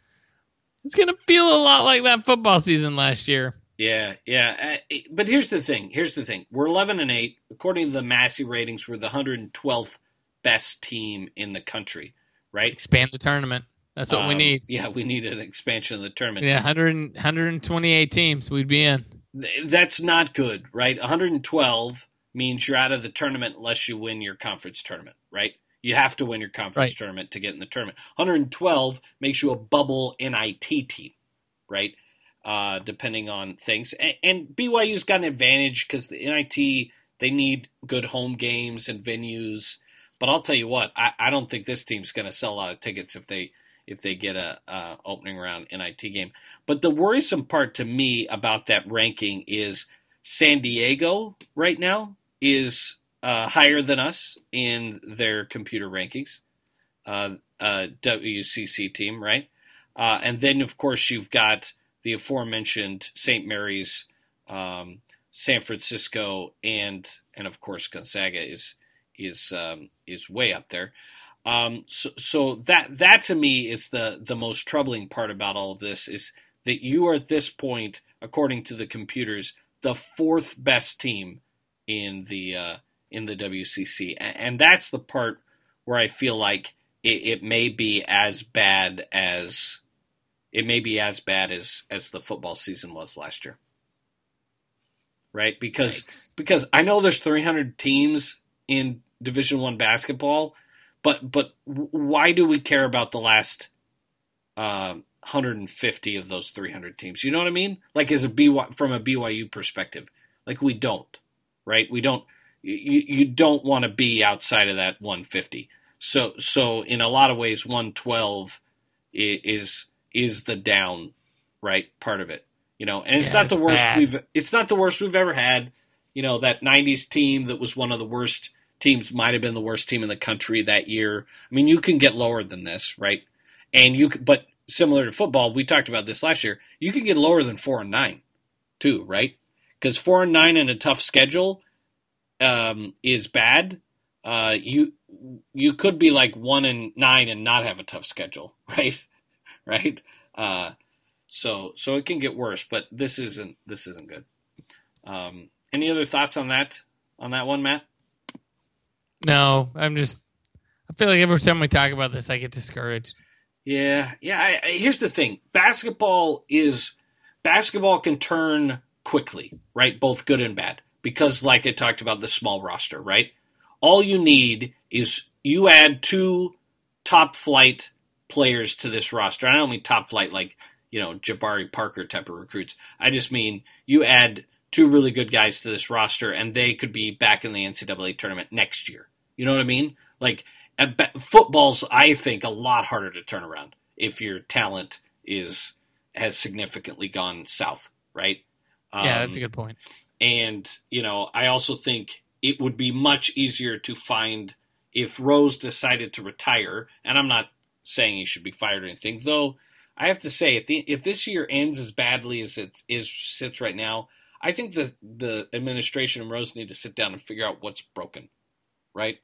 it's gonna feel a lot like that football season last year. Yeah, yeah. Uh, but here's the thing. Here's the thing. We're eleven and eight according to the Massey ratings. We're the one hundred twelfth best team in the country, right? Expand the tournament. That's what um, we need. Yeah, we need an expansion of the tournament. Yeah, one hundred, one hundred twenty-eight teams, we'd be in. That's not good, right? one hundred twelve means you're out of the tournament unless you win your conference tournament, right? You have to win your conference right. tournament to get in the tournament. one hundred twelve makes you a bubble N I T team, right? Uh, depending on things. And, and B Y U's got an advantage because the N I T, they need good home games and venues. But I'll tell you what, I, I don't think this team's going to sell a lot of tickets if they if they get a uh, opening round N I T game. But the worrisome part to me about that ranking is San Diego right now is uh, higher than us in their computer rankings, uh, uh, W C C team, right? Uh, and then, of course, you've got the aforementioned Saint Mary's, um, San Francisco, and and of course Gonzaga is is um, is way up there. Um, so, so that that to me is the the most troubling part about all of this is that you are at this point, according to the computers, the fourth best team in the uh, in the W C C, and, and that's the part where I feel like it, it may be as bad as it may be as bad as as the football season was last year, right? Because Thanks. because I know there's three hundred teams in Division One basketball, but but why do we care about the last uh, one hundred fifty of those three hundred teams? You know what I mean? Like as a B Y, from a B Y U perspective, like we don't, right? We don't. You you don't want to be outside of that one hundred fifty. So so in a lot of ways, one hundred twelve is is the down right part of it. You know, and it's yeah, not the worst bad. we've it's not the worst we've ever had. You know, that nineties team that was one of the worst teams might have been the worst team in the country that year. I mean, you can get lower than this, right? And you, but similar to football, we talked about this last year. You can get lower than four and nine, too, right? Because four and nine in a tough schedule um, is bad. Uh, you you could be like one and nine and not have a tough schedule, right? Right? Uh, so so it can get worse, but this isn't this isn't good. Um, any other thoughts on that on that one, Matt? No, I'm just. I feel like every time we talk about this, I get discouraged. Yeah, yeah. I, I, here's the thing: basketball is basketball can turn quickly, right? Both good and bad. Because like I talked about the small roster, right? All you need is you add two top flight players to this roster. I don't mean top flight like, you know, Jabari Parker type of recruits. I just mean you add two really good guys to this roster and they could be back in the N C double A tournament next year. You know what I mean? Like, football's, I think, a lot harder to turn around if your talent is has significantly gone south, right? Um, yeah, that's a good point. And, you know, I also think it would be much easier to find if Rose decided to retire, and I'm not saying he should be fired or anything, though I have to say, if, the, if this year ends as badly as it is sits right now, I think the, the administration and Rose need to sit down and figure out what's broken, right?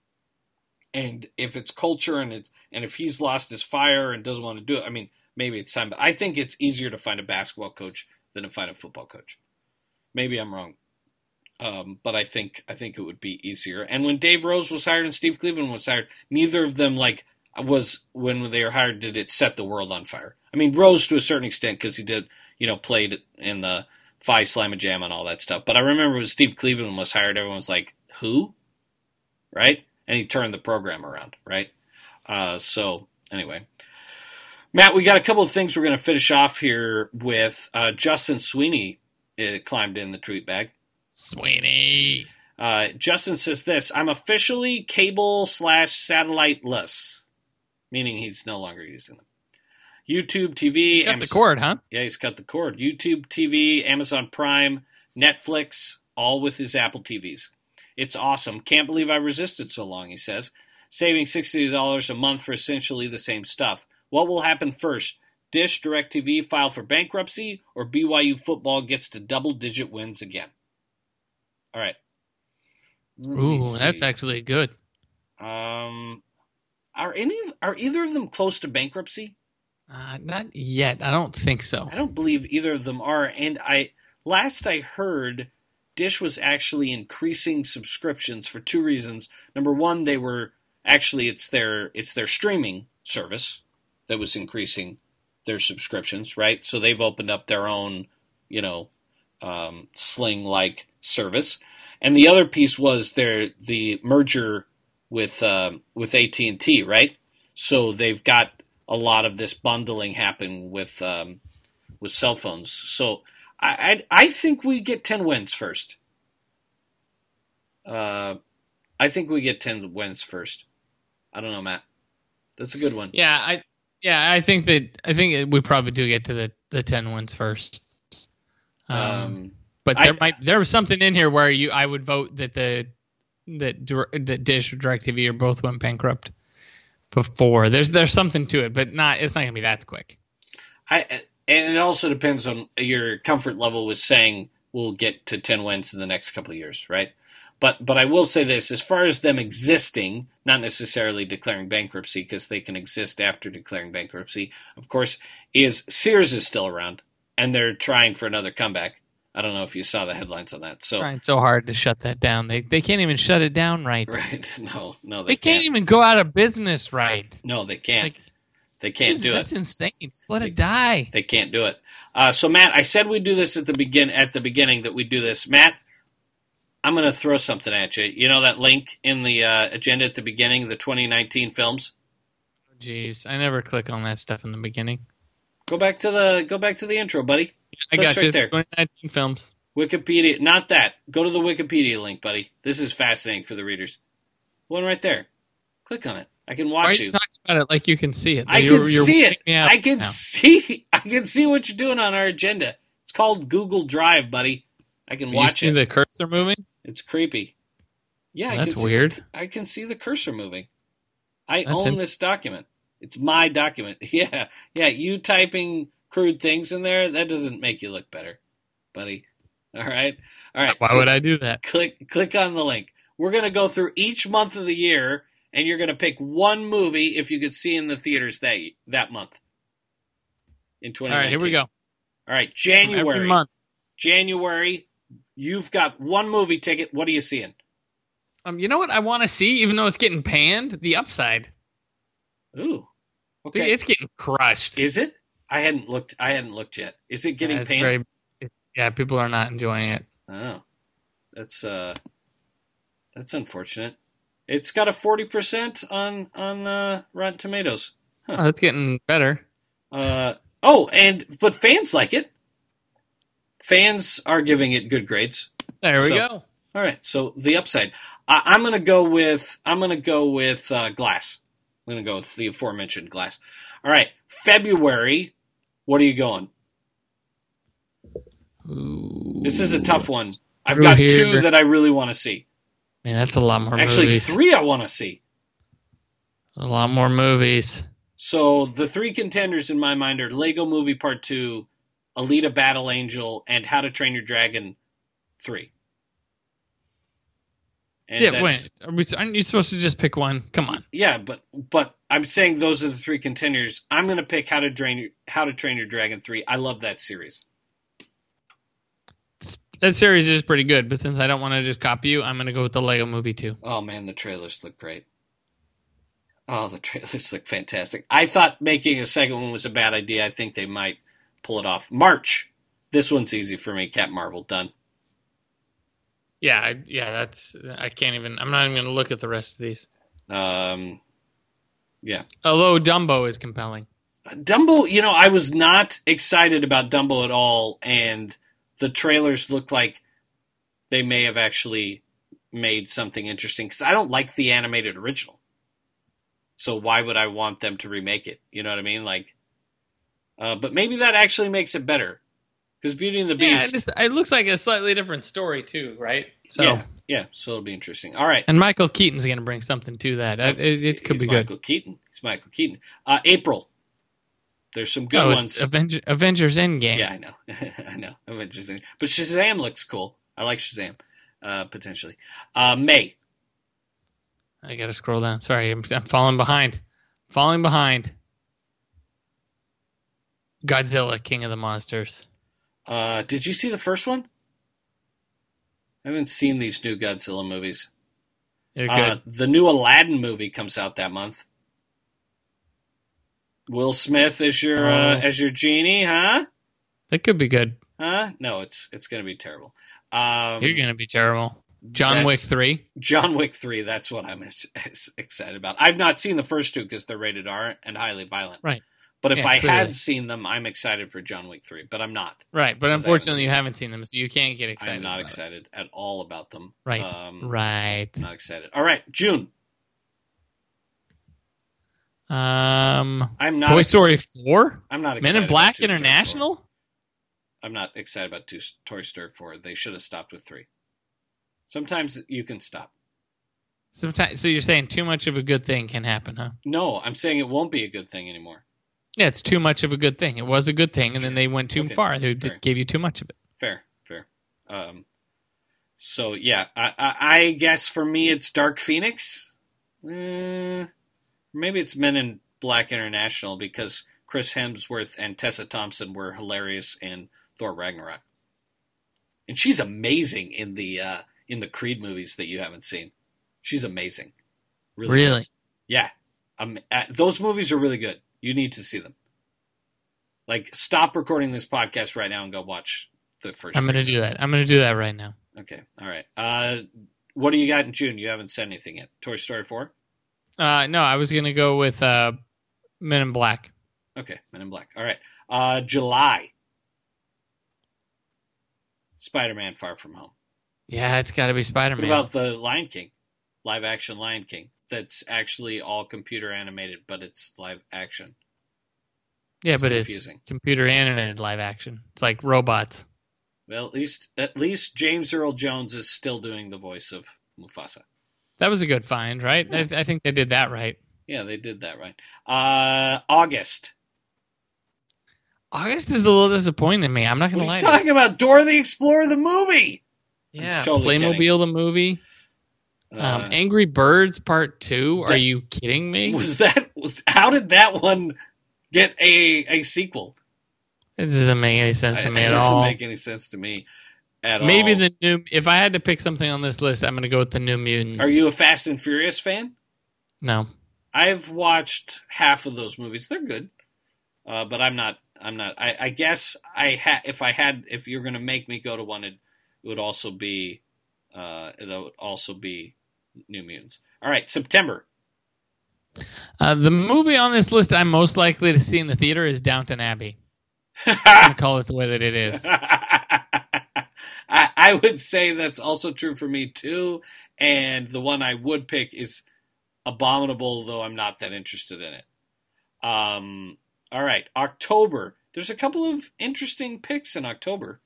And if it's culture and it's, and if he's lost his fire and doesn't want to do it, I mean, maybe it's time. But I think it's easier to find a basketball coach than to find a football coach. Maybe I'm wrong, um, but I think I think it would be easier. And when Dave Rose was hired and Steve Cleveland was hired, neither of them like was when they were hired did it set the world on fire. I mean, Rose to a certain extent because he did, you know, played in the Phi Slamma Jam and all that stuff. But I remember when Steve Cleveland was hired, everyone was like, "Who?" Right? And he turned the program around, right? Uh, so anyway. Matt, we got a couple of things we're going to finish off here with. Uh, Justin Sweeney uh, climbed in the tweet bag. Sweeney. Uh, Justin says this, I'm officially cable slash satellite-less, meaning he's no longer using them. YouTube T V. He's got Amazon, the cord, huh? Yeah, he's cut the cord. YouTube T V, Amazon Prime, Netflix, all with his Apple T Vs. It's awesome. Can't believe I resisted so long, he says. Saving sixty dollars a month for essentially the same stuff. What will happen first? Dish, DirecTV file for bankruptcy, or B Y U football gets to double-digit wins again? All right. Ooh, that's actually good. Um, are any are either of them close to bankruptcy? Uh, not yet. I don't think so. I don't believe either of them are. And I last I heard, Dish was actually increasing subscriptions for two reasons. Number one, they were actually it's their it's their streaming service that was increasing their subscriptions, right? So they've opened up their own, you know, um, Sling-like service. And the other piece was their the merger with uh, with A T and T, right? So they've got a lot of this bundling happen with um, with cell phones. So I, I I think we get ten wins first. Uh, I think we get ten wins first. I don't know, Matt. That's a good one. Yeah, I yeah I think that I think we probably do get to the, the ten wins first. Um, um but there I, might there was something in here where you I would vote that the that that Dish or DirecTV or both went bankrupt before. There's there's something to it, but not it's not gonna be that quick. I and it also depends on your comfort level with saying we'll get to ten wins in the next couple of years, right? But but I will say this, as far as them existing, not necessarily declaring bankruptcy, because they can exist after declaring bankruptcy, of course, is Sears is still around, and they're trying for another comeback. I don't know if you saw the headlines on that. So trying so hard to shut that down. They they can't even shut it down right. Right. No, no, they, they can't. can't even go out of business right. No, they can't. Like, they can't is, do that's it. That's insane. Just let they, it die. They can't do it. Uh, so, Matt, I said we'd do this at the begin at the beginning that we'd do this. Matt, I'm going to throw something at you. You know that link in the uh, agenda at the beginning, the twenty nineteen films? Jeez, I never click on that stuff in the beginning. Go back to the go back to the intro, buddy. I got right you. there. twenty nineteen films. Wikipedia, not that. Go to the Wikipedia link, buddy. This is fascinating for the readers. One right there. Click on it. I can watch Why are you. you talking about it like you can see it? I you're, can you're see it. I can now. see. I can see what you're doing on our agenda. It's called Google Drive, buddy. I can Are watch you it. see the cursor moving? It's creepy. Yeah, I that's can see, weird. I can see the cursor moving. I That's own in- this document. It's my document. Yeah, yeah. You typing crude things in there, that doesn't make you look better, buddy. All right, all right. Why so would I do that? Click, click on the link. We're gonna go through each month of the year, and you're gonna pick one movie if you could see in the theaters that that month. In twenty nineteen. All right, here we go. All right, January. Every month. January. You've got one movie ticket. What are you seeing? Um, you know what I want to see, even though it's getting panned? The Upside. Ooh. Okay. Dude, it's getting crushed. Is it? I hadn't looked. I hadn't looked yet. Is it getting Yeah, it's panned? very, it's, yeah, people are not enjoying it. Oh, that's uh, that's unfortunate. It's got a forty percent on on uh, Rotten Tomatoes. Huh. Oh, it's getting better. Uh oh, and but fans like it. Fans are giving it good grades. There we So- go. All right, so the upside. I, I'm gonna go with I'm gonna go with uh, Glass. I'm gonna go with the aforementioned Glass. All right, February. What are you going? Ooh. This is a tough one. I've Through got here. two that I really want to see. Man, that's a lot more Actually, movies. three I want to see. A lot more movies. So the three contenders in my mind are Lego Movie Part Two, Alita: Battle Angel, and How to Train Your Dragon Three. And Yeah, that's- wait. Are we, aren't you supposed to just pick one? Come on. Yeah, but but I'm saying those are the three contenders. I'm going to pick How to Train How to Train Your Dragon Three. I love that series. That series is pretty good, but since I don't want to just copy you, I'm going to go with the Lego Movie too. Oh man, the trailers look great. Oh, the trailers look fantastic. I thought making a second one was a bad idea. I think they might pull it off. March. This one's easy for me. Captain Marvel done. Yeah, I, yeah, that's I can't even. I'm not even going to look at the rest of these. Um, yeah. Although Dumbo is compelling. Dumbo, you know, I was not excited about Dumbo at all, and the trailers look like they may have actually made something interesting, because I don't like the animated original. So why would I want them to remake it? You know what I mean? Like, uh, but maybe that actually makes it better, because Beauty and the Yeah, Beast. it's, it looks like a slightly different story too, right? So, yeah, yeah, so it'll be interesting. All right. and Michael Keaton's going to bring something to that. It, it, it could He's be good. Michael Keaton. He's Michael Keaton. Uh, April. There's some good Oh, ones. it's Avenger, Avengers Endgame. Yeah, I know. I know. I'm interested. But Shazam looks cool. I like Shazam, uh, potentially. Uh, May. I got to scroll down. Sorry, I'm, I'm falling behind. Falling behind. Godzilla, King of the Monsters. Uh, did you see the first one? I haven't seen these new Godzilla movies. They're Uh, good. the new Aladdin movie comes out that month. Will Smith as your uh, Oh. as your genie, huh? That could be good. Huh? No, it's it's going to be terrible. Um, You're going to be terrible. John that's- Wick three. John Wick three, that's what I'm ex- ex- excited about. I've not seen the first two because they're rated R and highly violent. Right. But if Yeah, I clearly. had seen them, I'm excited for John Wick three. But I'm not. Right, but I unfortunately you haven't haven't seen them, so you can't get excited. I'm not about it. excited at all about them. Right. Um, Right. Not excited. All right, June. Um, I'm not. Toy ex- Story four? I'm not. Men excited in about Black Toy Story four. International? I'm not excited about two, Toy Story four. They should have stopped with three. Sometimes you can stop. Sometimes, so you're saying too much of a good thing can happen, huh? No, I'm saying it won't be a good thing anymore. Yeah, it's too much of a good thing. It was a good thing, and then they went too Okay. far. They did, Fair. gave you too much of it. Fair, fair. Um, so yeah, I, I, I guess for me it's Dark Phoenix. Uh, maybe it's Men in Black International, because Chris Hemsworth and Tessa Thompson were hilarious in Thor Ragnarok, and she's amazing in the uh, in the Creed movies that you haven't seen. She's amazing. Really? good. Really? Yeah. Um, uh, those movies are really good. You need to see them. Like, stop recording this podcast right now and go watch the first. I'm going to three. do that. I'm going to do that right now. Okay. All right. Uh, what do you got in June? You haven't said anything yet. Toy Story four? Uh, no, I was going to go with uh, Men in Black. Okay. Men in Black. All right. Uh, July. Spider-Man Far From Home. Yeah, it's got to be What Spider-Man. about the Lion King? Live action Lion King. That's actually all computer animated, but it's live action. yeah, but confusing. it's computer animated live action. It's like robots. Well, at least at least James Earl Jones is still doing the voice of Mufasa. That was a good find, right? I, I think they did that right. Yeah, they did that right. Uh, August. August is a little disappointing me. I'm not What going to are you lie. to you. talking about? Dora the Explorer, the movie. Yeah, totally Playmobil the movie. Um, Uh, Angry Birds Part Two. Are that- you kidding me? was that? Was, how did that one get a a sequel? It doesn't make any sense to I- me it at doesn't all. make any sense to me at Maybe all. the new. If I had to pick something on this list, I'm going to go with the New Mutants. Are you a Fast and Furious fan? No. I've watched half of those movies. They're good, uh, but I'm not I'm not. I, I guess I ha- if I had, if you're going to make me go to one, it, it would also be, uh, it would also be New Mutants. All right, September. Uh, the movie on this list I'm most likely to see in the theater is Downton Abbey. I'm going to call it the way that it is. I, I would say that's also true for me too. And the one I would pick is Abominable, though I'm not that interested in it. Um, all right, October. There's a couple of interesting picks in October.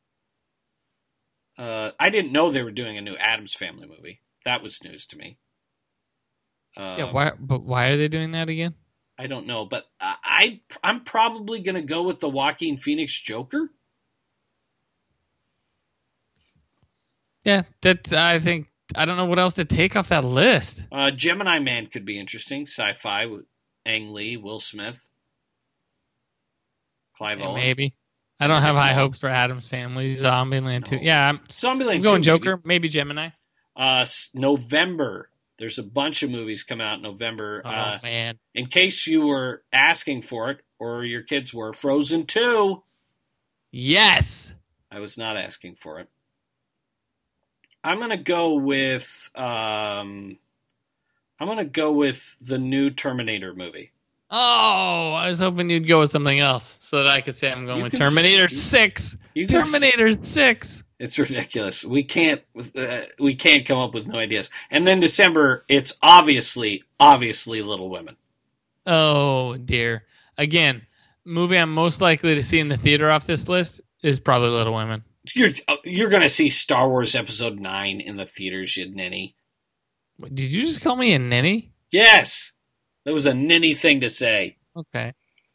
Uh, I didn't know they were doing a new Addams Family movie. That was news to me. Um, Yeah, why? But why are they doing that again? I don't know, but I I'm probably going to go with the Joaquin Phoenix Joker. Yeah, that I think I don't know what else to take off that list. Uh, Gemini Man could be interesting. Sci-fi with Ang Lee, Will Smith, Clive Yeah, Owen. maybe. I don't have high hopes for Addams Family. Zombieland two. No. Yeah, I'm, Zombieland I'm going two, Joker. maybe. Maybe Gemini. Uh, November. There's a bunch of movies coming out in November. Oh uh, man. In case you were asking for it, or your kids were, Frozen two. Yes. I was not asking for it. I'm gonna go with. Um, I'm gonna go with the new Terminator movie. Oh, I was hoping you'd go with something else so that I could say I'm going You with can Terminator s- six. you can s- Terminator six. It's ridiculous. We can't. Uh, we can't come up with no ideas. And then December, it's obviously, obviously Little Women. Oh dear. Again, movie I'm most likely to see in the theater off this list is probably Little Women. You're you're gonna see Star Wars Episode Nine in the theaters, you ninny. What, did you just call me a ninny? Yes, that was a ninny thing to say. Okay.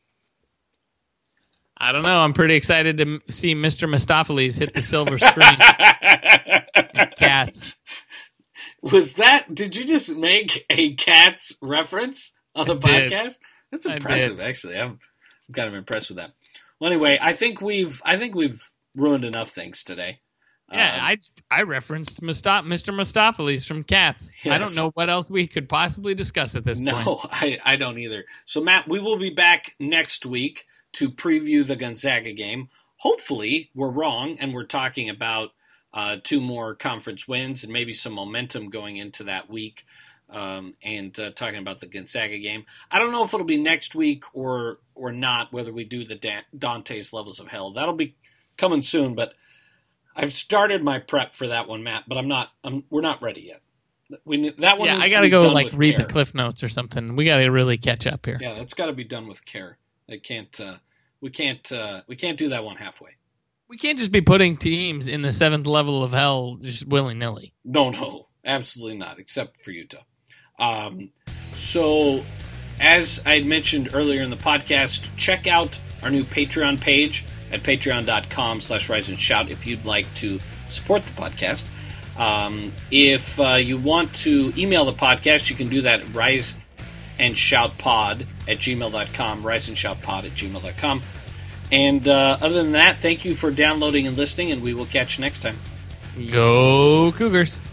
I don't know. I'm pretty excited to m- see Mister Mistopheles hit the silver screen. And Cats. Was that? Did you just make a Cats reference on the I did. podcast? That's I impressive, did. actually. I'm, I'm kind of impressed with that. Well, anyway, I think we've I think we've ruined enough things today. Yeah, Um, I I referenced Mistop- Mister Mistopheles from Cats. I Yes. don't know what else we could possibly discuss at this point. No, I, I don't either. So, Matt, we will be back next week to preview the Gonzaga game. Hopefully, we're wrong, and we're talking about uh, two more conference wins and maybe some momentum going into that week, um, and uh, talking about the Gonzaga game. I don't know if it'll be next week or or not, whether we do the da- Dante's Levels of Hell. That'll be coming soon, but I've started my prep for that one, Matt, but I'm not. I'm, we're not ready yet. We need, that one. Yeah, needs I to gotta be go done like with read care. the Cliff Notes or something. We gotta really catch up here. Yeah, that's got to be done with care. They can't. Uh, we can't. Uh, we can't do that one halfway. We can't just be putting teams in the seventh level of hell just willy nilly. No, no, absolutely not. Except for Utah. Um, so, as I had mentioned earlier in the podcast, check out our new Patreon page at patreon.com slash rise and shout if you'd like to support the podcast. Um, if uh, you want to email the podcast, you can do that at rise and shout pod at gmail dot com, rise and shout pod at gmail dot com. And uh, other than that, thank you for downloading and listening, and we will catch you next time. Go Cougars.